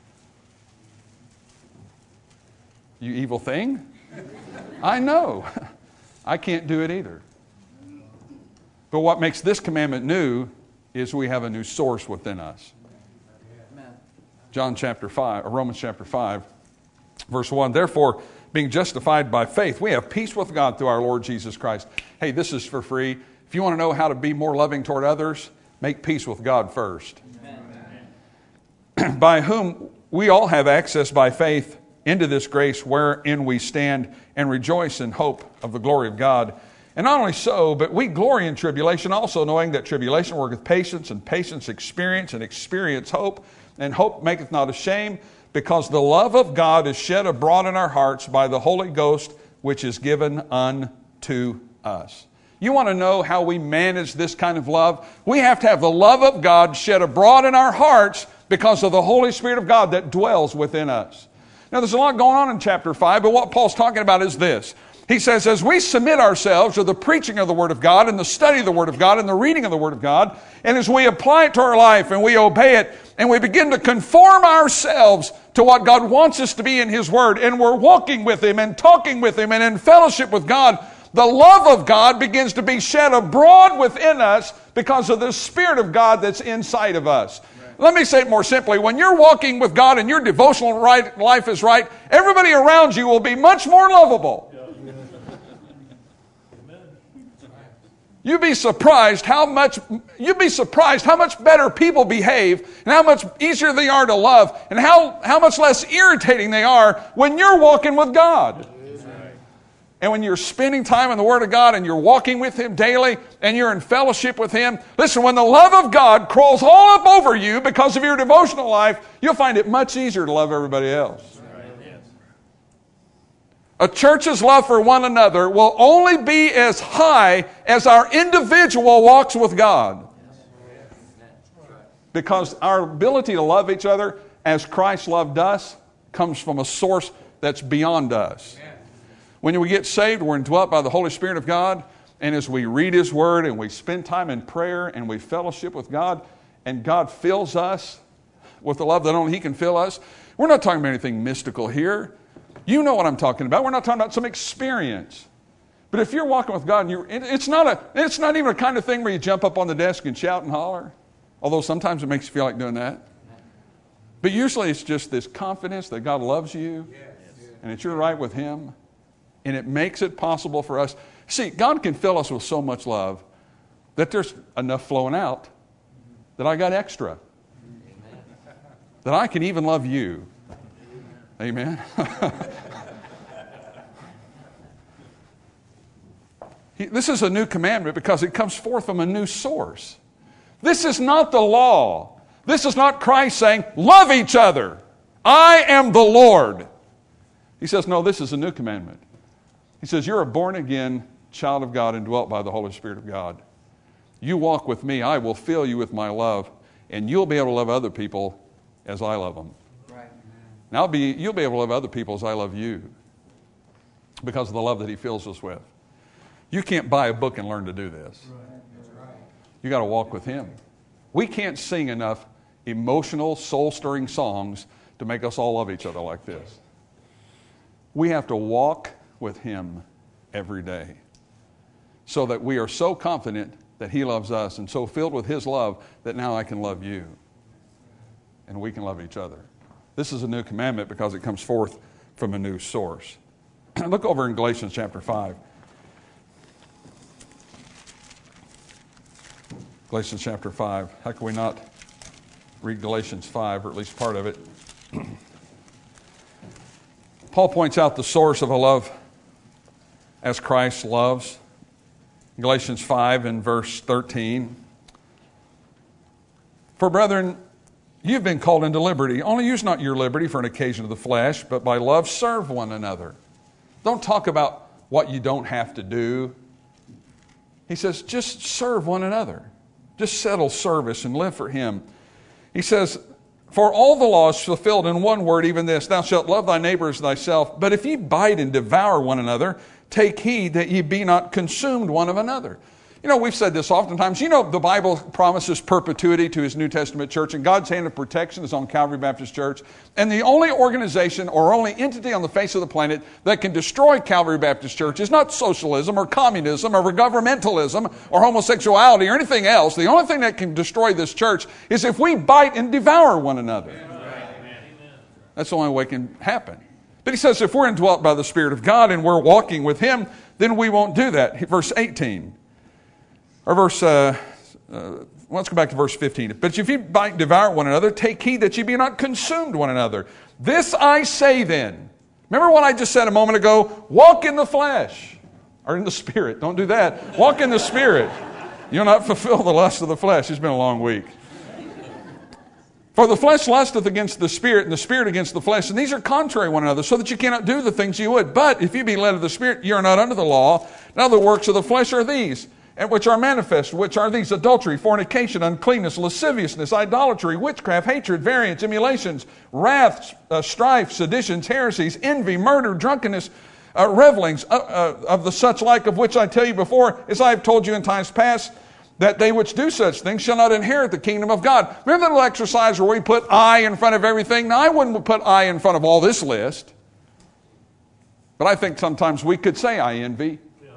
You evil thing. I know. I can't do it either. But what makes this commandment new is we have a new source within us. John chapter five, or Romans chapter five, verse one, therefore, being justified by faith, we have peace with God through our Lord Jesus Christ. Hey, this is for free. If you want to know how to be more loving toward others, make peace with God first. Amen. By whom we all have access by faith into this grace wherein we stand and rejoice in hope of the glory of God. And not only so, but we glory in tribulation, also knowing that tribulation worketh patience, and patience experience, and experience hope. And hope maketh not ashamed, because the love of God is shed abroad in our hearts by the Holy Ghost, which is given unto us. You want to know how we manage this kind of love? We have to have the love of God shed abroad in our hearts because of the Holy Spirit of God that dwells within us. Now, there's a lot going on in chapter five, but what Paul's talking about is this. He says, as we submit ourselves to the preaching of the Word of God and the study of the Word of God and the reading of the Word of God, and as we apply it to our life and we obey it and we begin to conform ourselves to what God wants us to be in His Word, and we're walking with Him and talking with Him and in fellowship with God, the love of God begins to be shed abroad within us because of the Spirit of God that's inside of us. Let me say it more simply. When you're walking with God and your devotional right, life is right, everybody around you will be much more lovable. You'd be surprised how much you'd be surprised how much better people behave and how much easier they are to love and how, how much less irritating they are when you're walking with God. And when you're spending time in the Word of God and you're walking with Him daily and you're in fellowship with Him, listen, when the love of God crawls all up over you because of your devotional life, you'll find it much easier to love everybody else. A church's love for one another will only be as high as our individual walks with God. Because our ability to love each other as Christ loved us comes from a source that's beyond us. When we get saved, we're indwelt by the Holy Spirit of God. And as we read His Word and we spend time in prayer and we fellowship with God, and God fills us with the love that only He can fill us. We're not talking about anything mystical here. You know what I'm talking about. We're not talking about some experience. But if you're walking with God, and you're, it's not a, it's not even a kind of thing where you jump up on the desk and shout and holler. Although sometimes it makes you feel like doing that. But usually it's just this confidence that God loves you and that you're right with Him. And it makes it possible for us. See, God can fill us with so much love that there's enough flowing out that I got extra. That I can even love you. Amen. he, this is a new commandment because it comes forth from a new source. This is not the law. This is not Christ saying, love each other. I am the Lord. He says, no, this is a new commandment. He says, you're a born-again child of God and dwelt by the Holy Spirit of God. You walk with me, I will fill you with my love, and you'll be able to love other people as I love them. Right. And I'll be, you'll be able to love other people as I love you because of the love that He fills us with. You can't buy a book and learn to do this. Right. You got to walk with Him. We can't sing enough emotional, soul-stirring songs to make us all love each other like this. We have to walk with Him every day so that we are so confident that He loves us and so filled with His love that now I can love you and we can love each other. This is a new commandment because it comes forth from a new source. Look over in Galatians chapter five. Galatians chapter five. How can we not read Galatians five, or at least part of it? Paul points out the source of a love as Christ loves. Galatians five and verse thirteen. For brethren, you have been called into liberty. Only use not your liberty for an occasion of the flesh, but by love serve one another. Don't talk about what you don't have to do. He says, just serve one another. Just settle service and live for Him. He says, for all the law is fulfilled in one word, even this, thou shalt love thy neighbor as thyself. But if ye bite and devour one another, take heed that ye be not consumed one of another. You know, we've said this oftentimes. You know, the Bible promises perpetuity to His New Testament church, and God's hand of protection is on Calvary Baptist Church. And the only organization or only entity on the face of the planet that can destroy Calvary Baptist Church is not socialism or communism or governmentalism or homosexuality or anything else. The only thing that can destroy this church is if we bite and devour one another. That's the only way it can happen. But he says if we're indwelt by the Spirit of God and we're walking with Him, then we won't do that. Verse eighteen. Or verse, uh, uh, let's go back to verse fifteen. But if you bite and devour one another, take heed that ye be not consumed one another. This I say then. Remember what I just said a moment ago? Walk in the flesh. Or in the Spirit. Don't do that. Walk in the Spirit. You'll not fulfill the lust of the flesh. It's been a long week. For the flesh lusteth against the Spirit, and the Spirit against the flesh. And these are contrary one another, so that you cannot do the things you would. But if you be led of the Spirit, you are not under the law. Now the works of the flesh are these, and which are manifest, which are these: adultery, fornication, uncleanness, lasciviousness, idolatry, witchcraft, hatred, variance, emulations, wrath, uh, strife, seditions, heresies, envy, murder, drunkenness, uh, revelings, uh, uh, of the such like of which I tell you before, as I have told you in times past, that they which do such things shall not inherit the kingdom of God. Remember that little exercise where we put I in front of everything? Now, I wouldn't put I in front of all this list, but I think sometimes we could say I envy.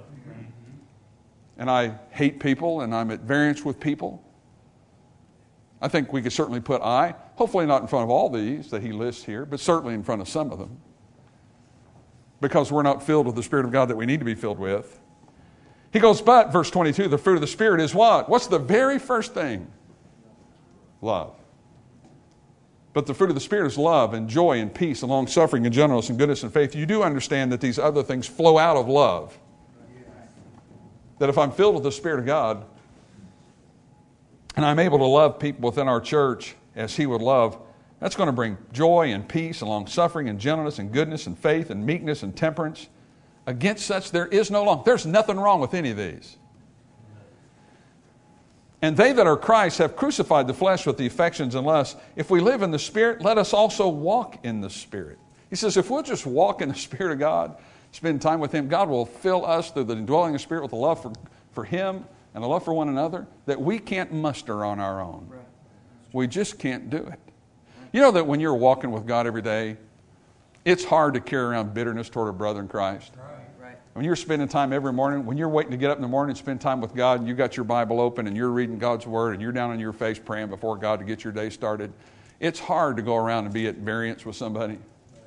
And I hate people, and I'm at variance with people. I think we could certainly put I, hopefully not in front of all these that he lists here, but certainly in front of some of them. Because we're not filled with the Spirit of God that we need to be filled with. He goes, but, verse twenty-two, the fruit of the Spirit is what? What's the very first thing? Love. But the fruit of the Spirit is love and joy and peace and long-suffering and gentleness and goodness and faith. You do understand that these other things flow out of love. That if I'm filled with the Spirit of God and I'm able to love people within our church as He would love, that's going to bring joy and peace and long-suffering and gentleness and goodness and faith and meekness and temperance. Against such there is no law. There's nothing wrong with any of these. And they that are Christ have crucified the flesh with the affections and lusts. If we live in the Spirit, let us also walk in the Spirit. He says if we'll just walk in the Spirit of God, spend time with Him, God will fill us through the indwelling of the Spirit with a love for, for Him and a love for one another that we can't muster on our own. Right. We just can't do it. You know that when you're walking with God every day, it's hard to carry around bitterness toward a brother in Christ. Right. Right. When you're spending time every morning, when you're waiting to get up in the morning and spend time with God, and you got your Bible open and you're reading God's Word and you're down on your face praying before God to get your day started, it's hard to go around and be at variance with somebody.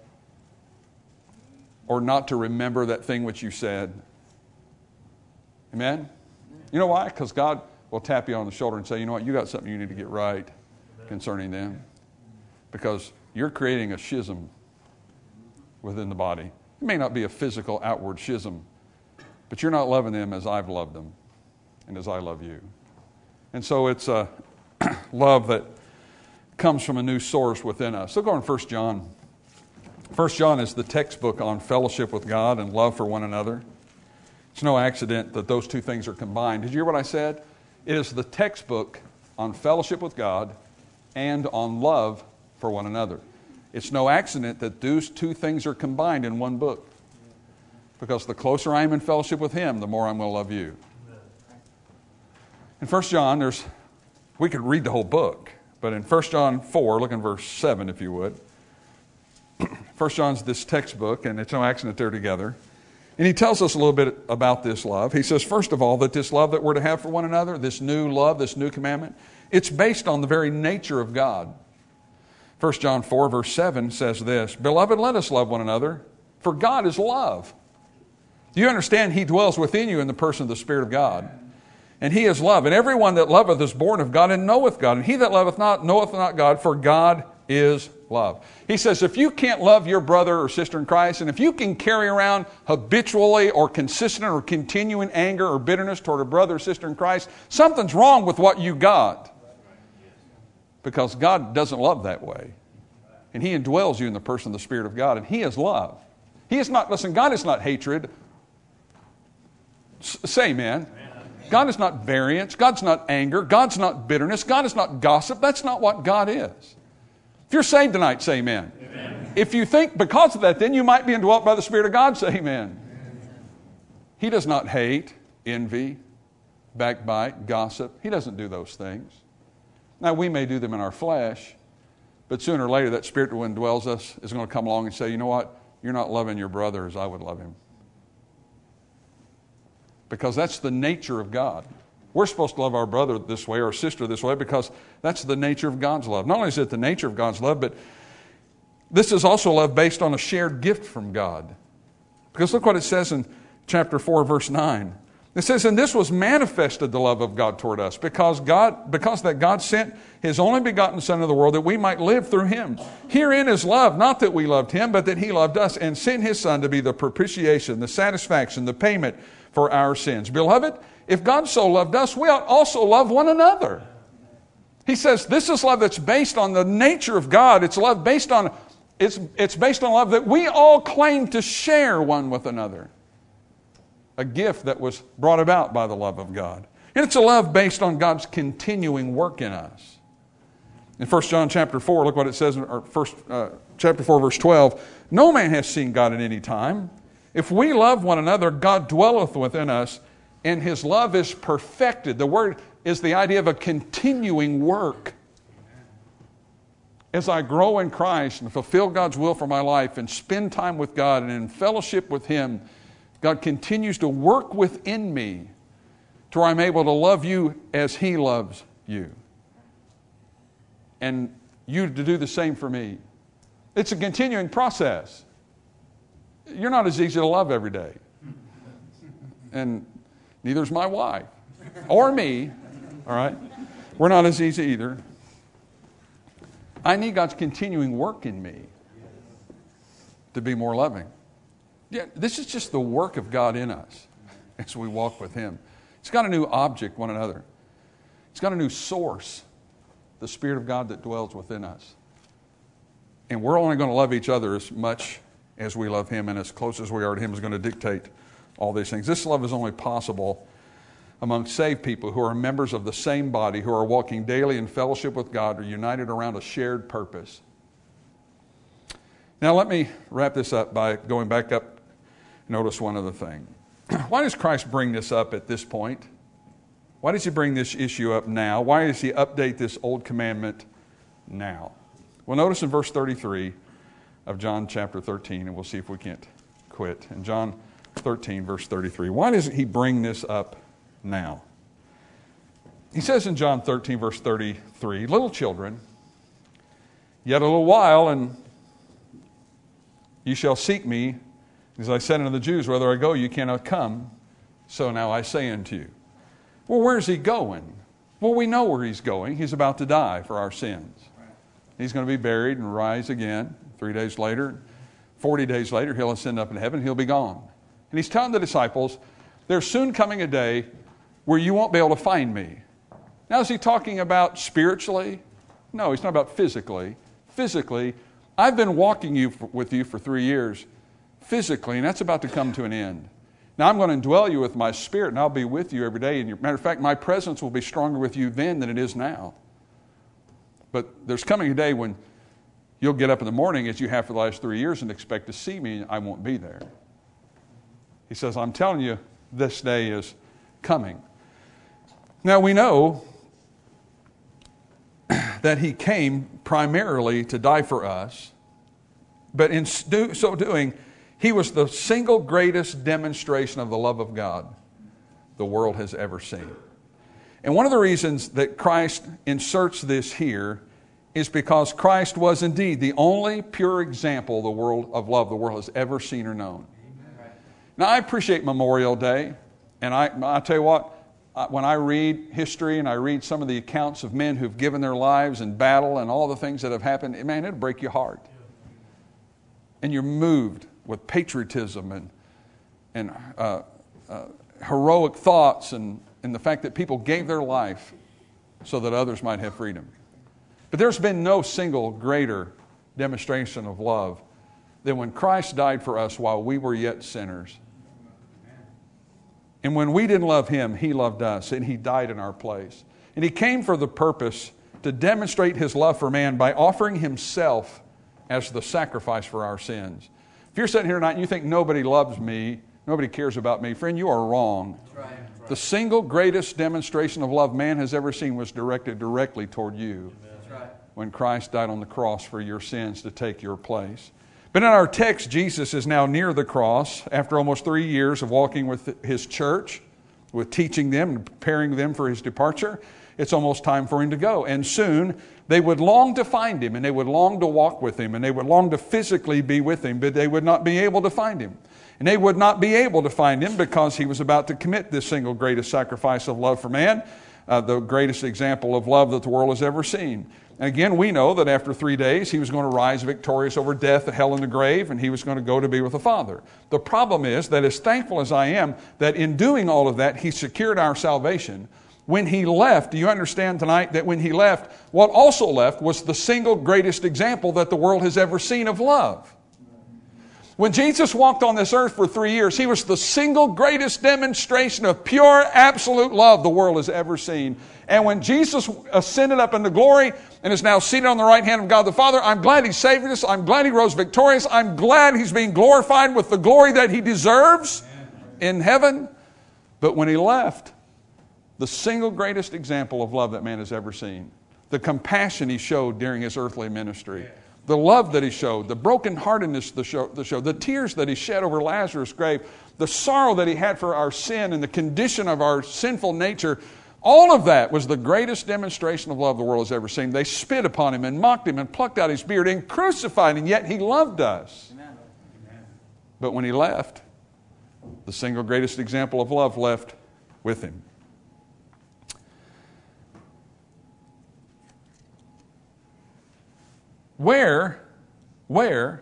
Or not to remember that thing which you said. Amen? You know why? Because God will tap you on the shoulder and say, you know what, you got something you need to get right concerning them. Because you're creating a schism within the body. It may not be a physical outward schism, but you're not loving them as I've loved them and as I love you. And so it's a love that comes from a new source within us. So go in First John. First John is the textbook on fellowship with God and love for one another. It's no accident that those two things are combined. Did you hear what I said? It is the textbook on fellowship with God and on love for one another. It's no accident that those two things are combined in one book. Because the closer I am in fellowship with Him, the more I'm going to love you. In First John, there's, we could read the whole book, but in First John four, look in verse seven if you would. First John's this textbook, and it's no accident they're together. And he tells us a little bit about this love. He says, first of all, that this love that we're to have for one another, this new love, this new commandment, it's based on the very nature of God. First John four, verse seven says this, Beloved, let us love one another, for God is love. Do you understand? He dwells within you in the person of the Spirit of God. And He is love. And everyone that loveth is born of God and knoweth God. And he that loveth not knoweth not God, for God is love. He says if you can't love your brother or sister in Christ, and if you can carry around habitually or consistent or continuing anger or bitterness toward a brother or sister in Christ, something's wrong with what you got. Because God doesn't love that way. And He indwells you in the person of the Spirit of God, and He is love. He is not, listen, God is not hatred. S- say amen. God is not variance. God's not anger. God's not bitterness. God is not gossip. That's not what God is. If you're saved tonight, say amen. Amen. If you think because of that, then you might be indwelt by the Spirit of God, say amen. Amen. He does not hate, envy, backbite, gossip. He doesn't do those things. Now, we may do them in our flesh, but sooner or later that Spirit that indwells us is going to come along and say, you know what? You're not loving your brother as I would love him. Because that's the nature of God. We're supposed to love our brother this way, or our sister this way, because that's the nature of God's love. Not only is it the nature of God's love, but this is also love based on a shared gift from God. Because look what it says in chapter four, verse nine. It says, and this was manifested the love of God toward us, because God, because that God sent His only begotten Son into the world that we might live through Him. Herein is love, not that we loved Him, but that He loved us and sent His Son to be the propitiation, the satisfaction, the payment for our sins. Beloved, if God so loved us, we ought also love one another. He says this is love that's based on the nature of God. It's love based on, it's, it's based on love that we all claim to share one with another. A gift that was brought about by the love of God. And it's a love based on God's continuing work in us. In First John chapter four, look what it says in or first, uh, chapter four, verse twelve. No man has seen God at any time. If we love one another, God dwelleth within us, and His love is perfected. The word is the idea of a continuing work. As I grow in Christ and fulfill God's will for my life and spend time with God and in fellowship with Him, God continues to work within me to where I'm able to love you as He loves you. And you to do the same for me. It's a continuing process. You're not as easy to love every day. And neither is my wife. Or me. All right? We're not as easy either. I need God's continuing work in me to be more loving. Yeah, this is just the work of God in us as we walk with Him. It's got a new object, one another. It's got a new source, the Spirit of God that dwells within us. And we're only going to love each other as much as we love Him, and as close as we are to Him is going to dictate all these things. This love is only possible among saved people who are members of the same body, who are walking daily in fellowship with God, are united around a shared purpose. Now let me wrap this up by going back up. Notice one other thing. Why does Christ bring this up at this point? Why does He bring this issue up now? Why does He update this old commandment now? Well, notice in verse thirty-three of John chapter thirteen, and we'll see if we can't quit. In John thirteen, verse thirty-three, why does He bring this up now? He says in John thirteen, verse thirty-three, little children, yet a little while, and ye shall seek me. As I said unto the Jews, whither I go, you cannot come. So now I say unto you. Well, where's He going? Well, we know where He's going. He's about to die for our sins. He's going to be buried and rise again three days later. Forty days later, He'll ascend up in heaven. He'll be gone. And He's telling the disciples, there's soon coming a day where you won't be able to find me. Now, is He talking about spiritually? No, He's not about physically. Physically, I've been walking you for, with you for three years. Physically, and that's about to come to an end. Now I'm going to indwell you with my Spirit, and I'll be with you every day. And matter of fact, my presence will be stronger with you then than it is now. But there's coming a day when you'll get up in the morning, as you have for the last three years, and expect to see me, and I won't be there. He says, I'm telling you, this day is coming. Now we know that He came primarily to die for us, but in so doing, He was the single greatest demonstration of the love of God the world has ever seen. And one of the reasons that Christ inserts this here is because Christ was indeed the only pure example the world of love the world has ever seen or known. Amen. Now, I appreciate Memorial Day, and I, I'll tell you what, when I read history and I read some of the accounts of men who've given their lives in battle and all the things that have happened, man, it'll break your heart. And you're moved with patriotism and and uh, uh, heroic thoughts and, and the fact that people gave their life so that others might have freedom. But there's been no single greater demonstration of love than when Christ died for us while we were yet sinners. And when we didn't love Him, He loved us, and He died in our place. And He came for the purpose to demonstrate His love for man by offering Himself as the sacrifice for our sins. If you're sitting here tonight and you think nobody loves me, Nobody cares about me. Friend, you are wrong. The single greatest demonstration of love man has ever seen was directed directly toward you when Christ died on the cross for your sins to take your place. But in our text, Jesus is now near the cross after almost three years of walking with his church, with teaching them and preparing them for his departure. It's almost time for him to go. And soon they would long to find him, and they would long to walk with him, and they would long to physically be with him, but they would not be able to find him. And they would not be able to find him because he was about to commit this single greatest sacrifice of love for man, uh, the greatest example of love that the world has ever seen. And again, we know that after three days, he was going to rise victorious over death, hell, and the grave, and he was going to go to be with the Father. The problem is that as thankful as I am that in doing all of that, he secured our salvation. When he left, do you understand tonight that when he left, what also left was the single greatest example that the world has ever seen of love? When Jesus walked on this earth for three years, he was the single greatest demonstration of pure, absolute love the world has ever seen. And when Jesus ascended up into glory and is now seated on the right hand of God the Father, I'm glad he saved us. I'm glad he rose victorious. I'm glad he's being glorified with the glory that he deserves in heaven. But when he left, the single greatest example of love that man has ever seen, the compassion he showed during his earthly ministry, the love that he showed, the brokenheartedness that show, the show, the tears that he shed over Lazarus' grave, the sorrow that he had for our sin and the condition of our sinful nature, all of that was the greatest demonstration of love the world has ever seen. They spit upon him and mocked him and plucked out his beard and crucified him, yet he loved us. Amen. But when he left, the single greatest example of love left with him. Where, where,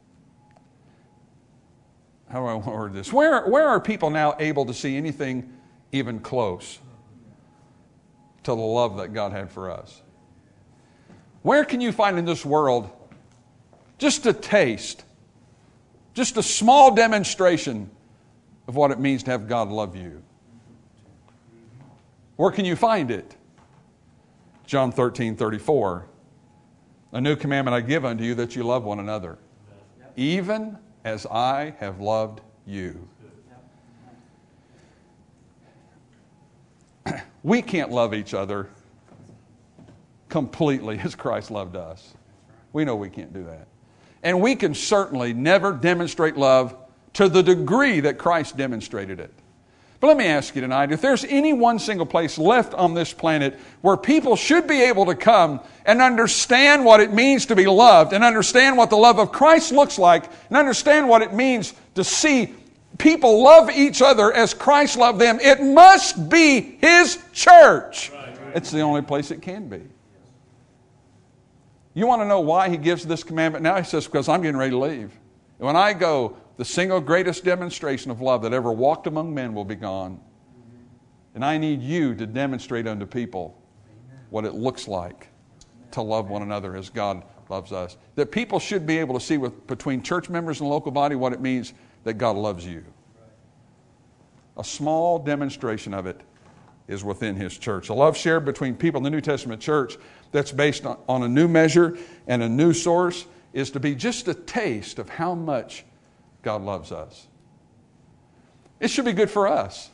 how do I word this? Where, where are people now able to see anything even close to the love that God had for us? Where can you find in this world just a taste, just a small demonstration of what it means to have God love you? Where can you find it? John thirteen thirty-four. A new commandment I give unto you, that you love one another, even as I have loved you. We can't love each other completely as Christ loved us. We know we can't do that. And we can certainly never demonstrate love to the degree that Christ demonstrated it. But let me ask you tonight, if there's any one single place left on this planet where people should be able to come and understand what it means to be loved and understand what the love of Christ looks like and understand what it means to see people love each other as Christ loved them, it must be His church. It's the only place it can be. You want to know why He gives this commandment now? He says, because I'm getting ready to leave. And when I go, the single greatest demonstration of love that ever walked among men will be gone. And I need you to demonstrate unto people what it looks like to love one another as God loves us. That people should be able to see with, between church members and local body what it means that God loves you. A small demonstration of it is within His church. A love shared between people in the New Testament church that's based on, on a new measure and a new source is to be just a taste of how much God loves us. It should be good for us.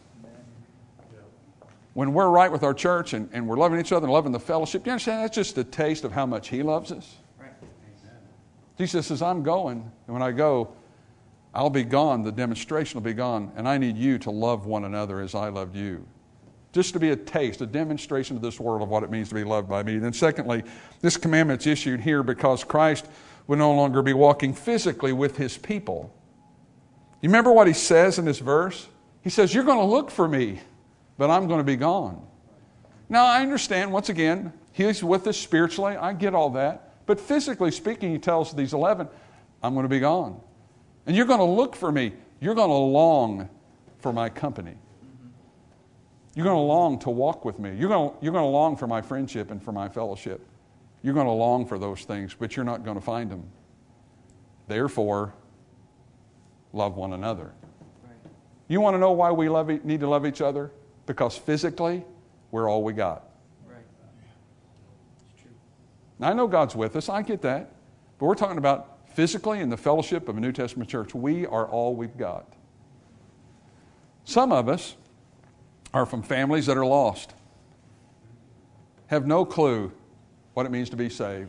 When we're right with our church and, and we're loving each other and loving the fellowship, do you understand? That's just a taste of how much He loves us. Right. Jesus says, I'm going, and when I go, I'll be gone, the demonstration will be gone, and I need you to love one another as I loved you. Just to be a taste, a demonstration to this world of what it means to be loved by me. Then secondly, this commandment's issued here because Christ will no longer be walking physically with His people. You remember what He says in this verse? He says, you're going to look for me, but I'm going to be gone. Now, I understand, once again, He's with us spiritually. I get all that. But physically speaking, He tells these eleven, I'm going to be gone. And you're going to look for me. You're going to long for my company. You're going to long to walk with me. You're going to, you're going to long for my friendship and for my fellowship. You're going to long for those things, but you're not going to find them. Therefore, love one another. Right. You want to know why we love, need to love each other? Because physically, we're all we got. Right. It's true. Now, I know God's with us. I get that. But we're talking about physically in the fellowship of a New Testament church. We are all we've got. Some of us are from families that are lost, have no clue what it means to be saved.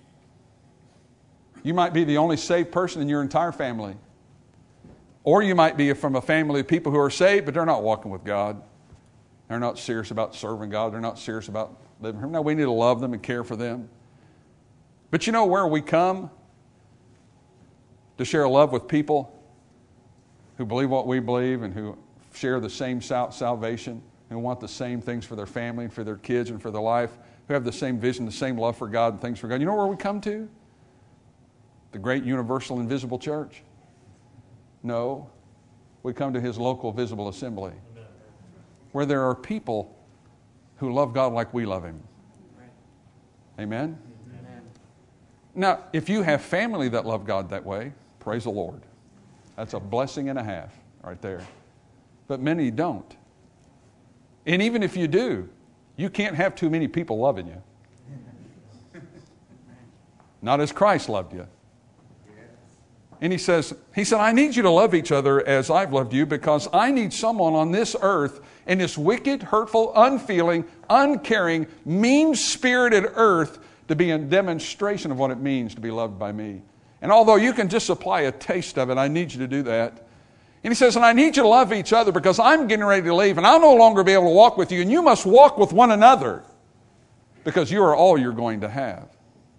You might be the only saved person in your entire family. Or you might be from a family of people who are saved, but they're not walking with God. They're not serious about serving God. They're not serious about living for Him. Now, we need to love them and care for them. But you know where we come to share love with people who believe what we believe and who share the same sal- salvation and want the same things for their family and for their kids and for their life, who have the same vision, the same love for God and things for God. You know where we come to? The great universal invisible church. No, we come to His local visible assembly where there are people who love God like we love Him. Amen? Amen. Now, if you have family that love God that way, praise the Lord. That's a blessing and a half right there. But many don't. And even if you do, you can't have too many people loving you. Not as Christ loved you. And he says, he said, I need you to love each other as I've loved you, because I need someone on this earth, in this wicked, hurtful, unfeeling, uncaring, mean-spirited earth, to be a demonstration of what it means to be loved by me. And although you can just supply a taste of it, I need you to do that. And he says, and I need you to love each other, because I'm getting ready to leave, and I'll no longer be able to walk with you, and you must walk with one another, because you are all you're going to have.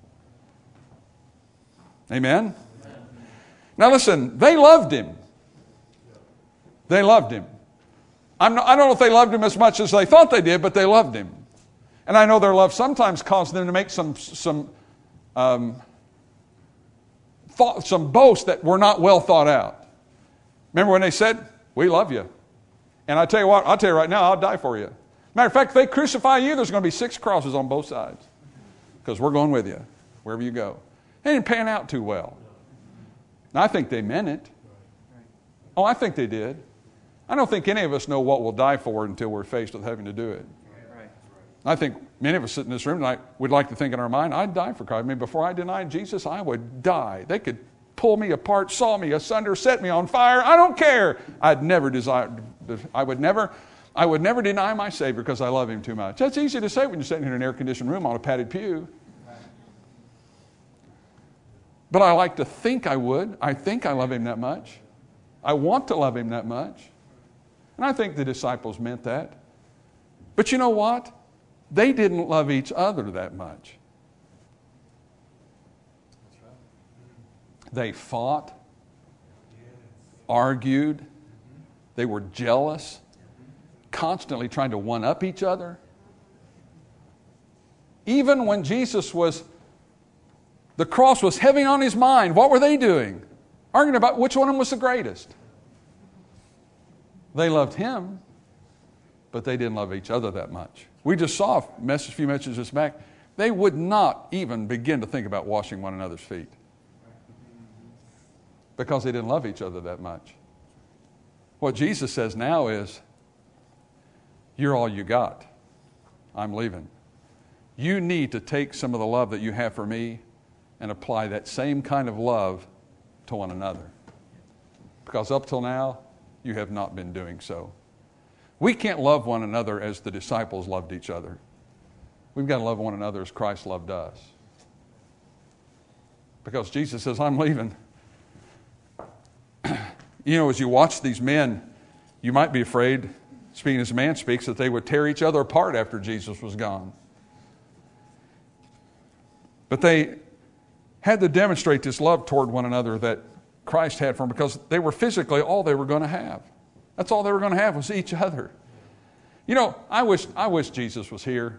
Amen? Now listen, they loved Him. They loved Him. I'm not, I don't know if they loved Him as much as they thought they did, but they loved Him. And I know their love sometimes caused them to make some some um, thought, some boasts that were not well thought out. Remember when they said, we love you. And I tell you what, I'll tell you right now, I'll die for you. Matter of fact, if they crucify you, there's going to be six crosses on both sides. Because we're going with you, wherever you go. They didn't pan out too well. Now, I think they meant it. Oh, I think they did. I don't think any of us know what we'll die for until we're faced with having to do it. I think many of us sit in this room tonight would like to think in our mind, I'd die for Christ. I mean, before I denied Jesus, I would die. They could pull me apart, saw me asunder, set me on fire. I don't care. I'd never desire. I would never, I would never deny my Savior because I love Him too much. That's easy to say when you're sitting in an air-conditioned room on a padded pew. But I like to think I would. I think I love Him that much. I want to love Him that much. And I think the disciples meant that. But you know what? They didn't love each other that much. They fought, argued, they were jealous, constantly trying to one-up each other. Even when Jesus was, the cross was heavy on His mind, what were they doing? Arguing about which one of them was the greatest. They loved Him, but they didn't love each other that much. We just saw a, message, a few messages back. They would not even begin to think about washing one another's feet because they didn't love each other that much. What Jesus says now is, you're all you got. I'm leaving. You need to take some of the love that you have for me and apply that same kind of love to one another. Because up till now, you have not been doing so. We can't love one another as the disciples loved each other. We've got to love one another as Christ loved us. Because Jesus says, I'm leaving. You know, as you watch these men, you might be afraid, speaking as a man speaks, that they would tear each other apart after Jesus was gone. But they had to demonstrate this love toward one another that Christ had for them, because they were physically all they were going to have. That's all they were going to have was each other. You know, I wish I wish Jesus was here.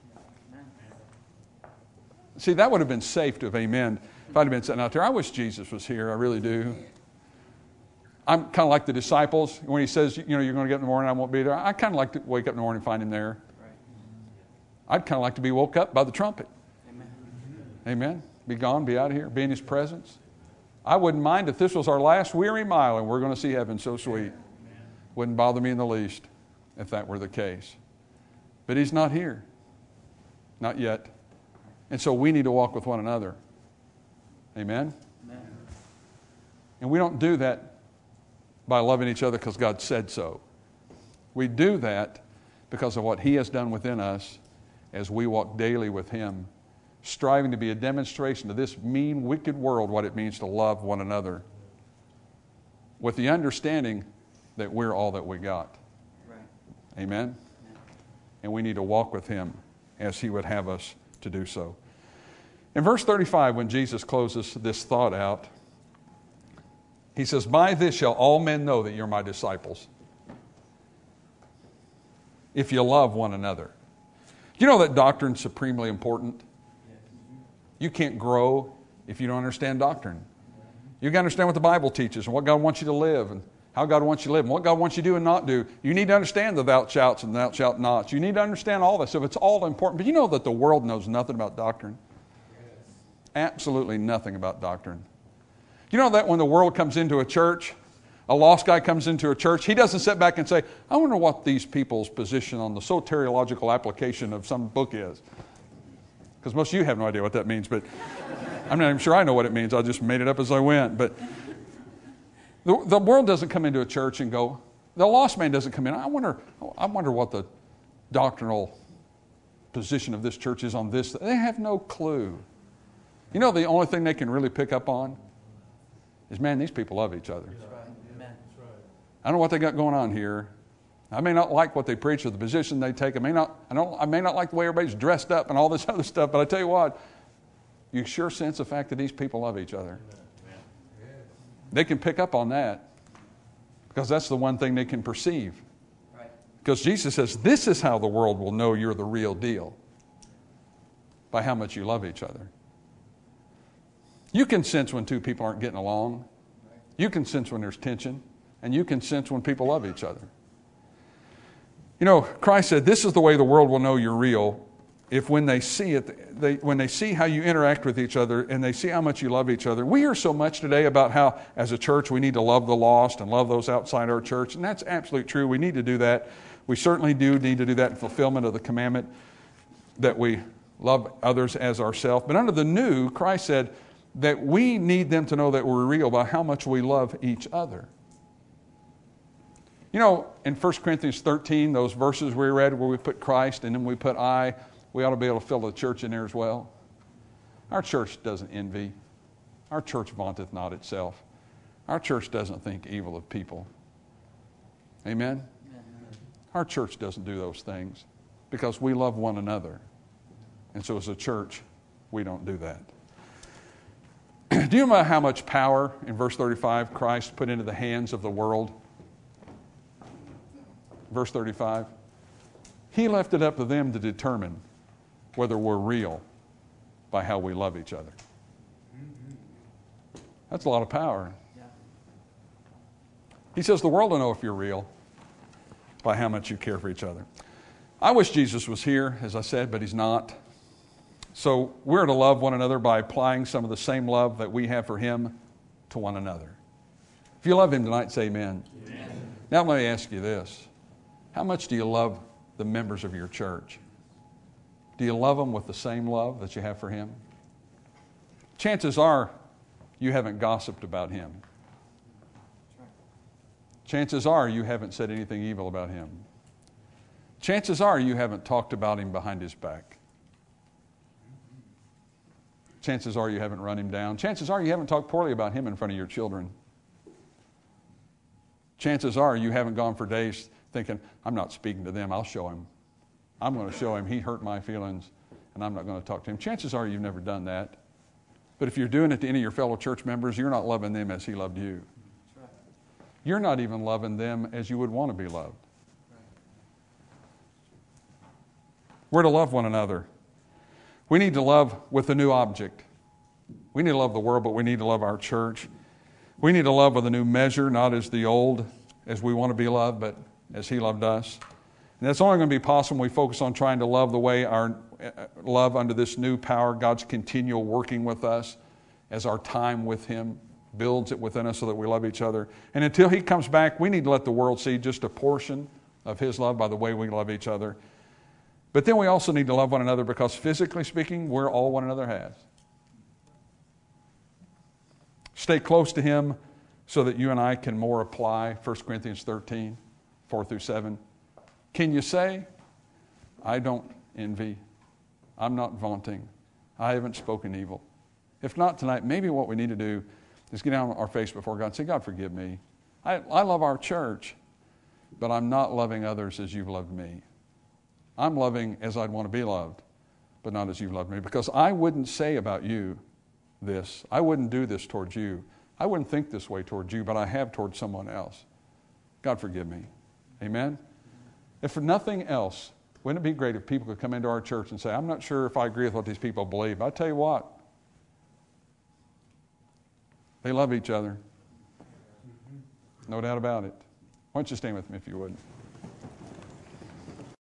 See, that would have been safe to have amen if I'd have been sitting out there. I wish Jesus was here. I really do. I'm kind of like the disciples. When He says, you know, you're going to get up in the morning, I won't be there. I kind of like to wake up in the morning and find Him there. I'd kind of like to be woke up by the trumpet. Amen. Amen. Be gone, be out of here, be in His presence. I wouldn't mind if this was our last weary mile and we're going to see heaven so sweet. Wouldn't bother me in the least if that were the case. But He's not here. Not yet. And so we need to walk with one another. Amen? Amen. And we don't do that by loving each other because God said so. We do that because of what He has done within us as we walk daily with Him, striving to be a demonstration to this mean, wicked world what it means to love one another, with the understanding that we're all that we got. Right. Amen? And we need to walk with Him as He would have us to do so. In verse thirty-five, when Jesus closes this thought out, He says, "By this shall all men know that you're my disciples, if you love one another." You know that doctrine's supremely important? You can't grow if you don't understand doctrine. You got to understand what the Bible teaches and what God wants you to live and how God wants you to live and what God wants you to do and not do. You need to understand the thou shalt and thou shalt nots. You need to understand all this. So it's all important. But you know that the world knows nothing about doctrine? Absolutely nothing about doctrine. You know that when the world comes into a church, a lost guy comes into a church, he doesn't sit back and say, I wonder what these people's position on the soteriological application of some book is. Because most of you have no idea what that means, but I'm not even sure I know what it means. I just made it up as I went. But the, the world doesn't come into a church and go, the lost man doesn't come in. I wonder, I wonder what the doctrinal position of this church is on this. They have no clue. You know, the only thing they can really pick up on is, man, these people love each other. I don't know what they got going on here. I may not like what they preach or the position they take. I may not, I don't, I may not like the way everybody's dressed up and all this other stuff, but I tell you what, you sure sense the fact that these people love each other. They can pick up on that because that's the one thing they can perceive. Because Jesus says, this is how the world will know you're the real deal, by how much you love each other. You can sense when two people aren't getting along. You can sense when there's tension. And you can sense when people love each other. You know, Christ said, this is the way the world will know you're real, if when they see it, they, when they see how you interact with each other and they see how much you love each other. We hear so much today about how, as a church, we need to love the lost and love those outside our church. And that's absolutely true. We need to do that. We certainly do need to do that in fulfillment of the commandment that we love others as ourselves. But under the new, Christ said that we need them to know that we're real by how much we love each other. You know, in First Corinthians thirteen, those verses we read where we put Christ and then we put I, we ought to be able to fill the church in there as well. Our church doesn't envy. Our church vaunteth not itself. Our church doesn't think evil of people. Amen? Amen. Our church doesn't do those things because we love one another. And so as a church, we don't do that. Do you know how much power, in verse thirty-five, Christ put into the hands of the world? Verse thirty-five, He left it up to them to determine whether we're real by how we love each other. That's a lot of power. He says the world will know if you're real by how much you care for each other. I wish Jesus was here, as I said, but He's not. So we're to love one another by applying some of the same love that we have for Him to one another. If you love Him tonight, say amen. Amen. Now let me ask you this. How much do you love the members of your church? Do you love them with the same love that you have for Him? Chances are you haven't gossiped about Him. Chances are you haven't said anything evil about Him. Chances are you haven't talked about Him behind His back. Chances are you haven't run Him down. Chances are you haven't talked poorly about Him in front of your children. Chances are you haven't gone for days thinking, I'm not speaking to them, I'll show him. I'm going to show him he hurt my feelings, and I'm not going to talk to him. Chances are you've never done that. But if you're doing it to any of your fellow church members, you're not loving them as He loved you. You're not even loving them as you would want to be loved. We're to love one another. We need to love with a new object. We need to love the world, but we need to love our church. We need to love with a new measure, not as the old, as we want to be loved, but as He loved us. And that's only going to be possible when we focus on trying to love the way our love under this new power, God's continual working with us as our time with Him builds it within us so that we love each other. And until He comes back, we need to let the world see just a portion of His love by the way we love each other. But then we also need to love one another because physically speaking, we're all one another has. Stay close to Him so that you and I can more apply First Corinthians thirteen, four through seven. Can you say, I don't envy, I'm not vaunting, I haven't spoken evil? If not tonight, maybe what we need to do is get down on our face before God and say, God, forgive me. I, I love our church, but I'm not loving others as you've loved me. I'm loving as I'd want to be loved, but not as you've loved me. Because I wouldn't say about you this. I wouldn't do this towards you. I wouldn't think this way towards you, but I have towards someone else. God, forgive me. Amen? If for nothing else, wouldn't it be great if people could come into our church and say, I'm not sure if I agree with what these people believe. I tell you what, they love each other. No doubt about it. Why don't you stand with me if you would?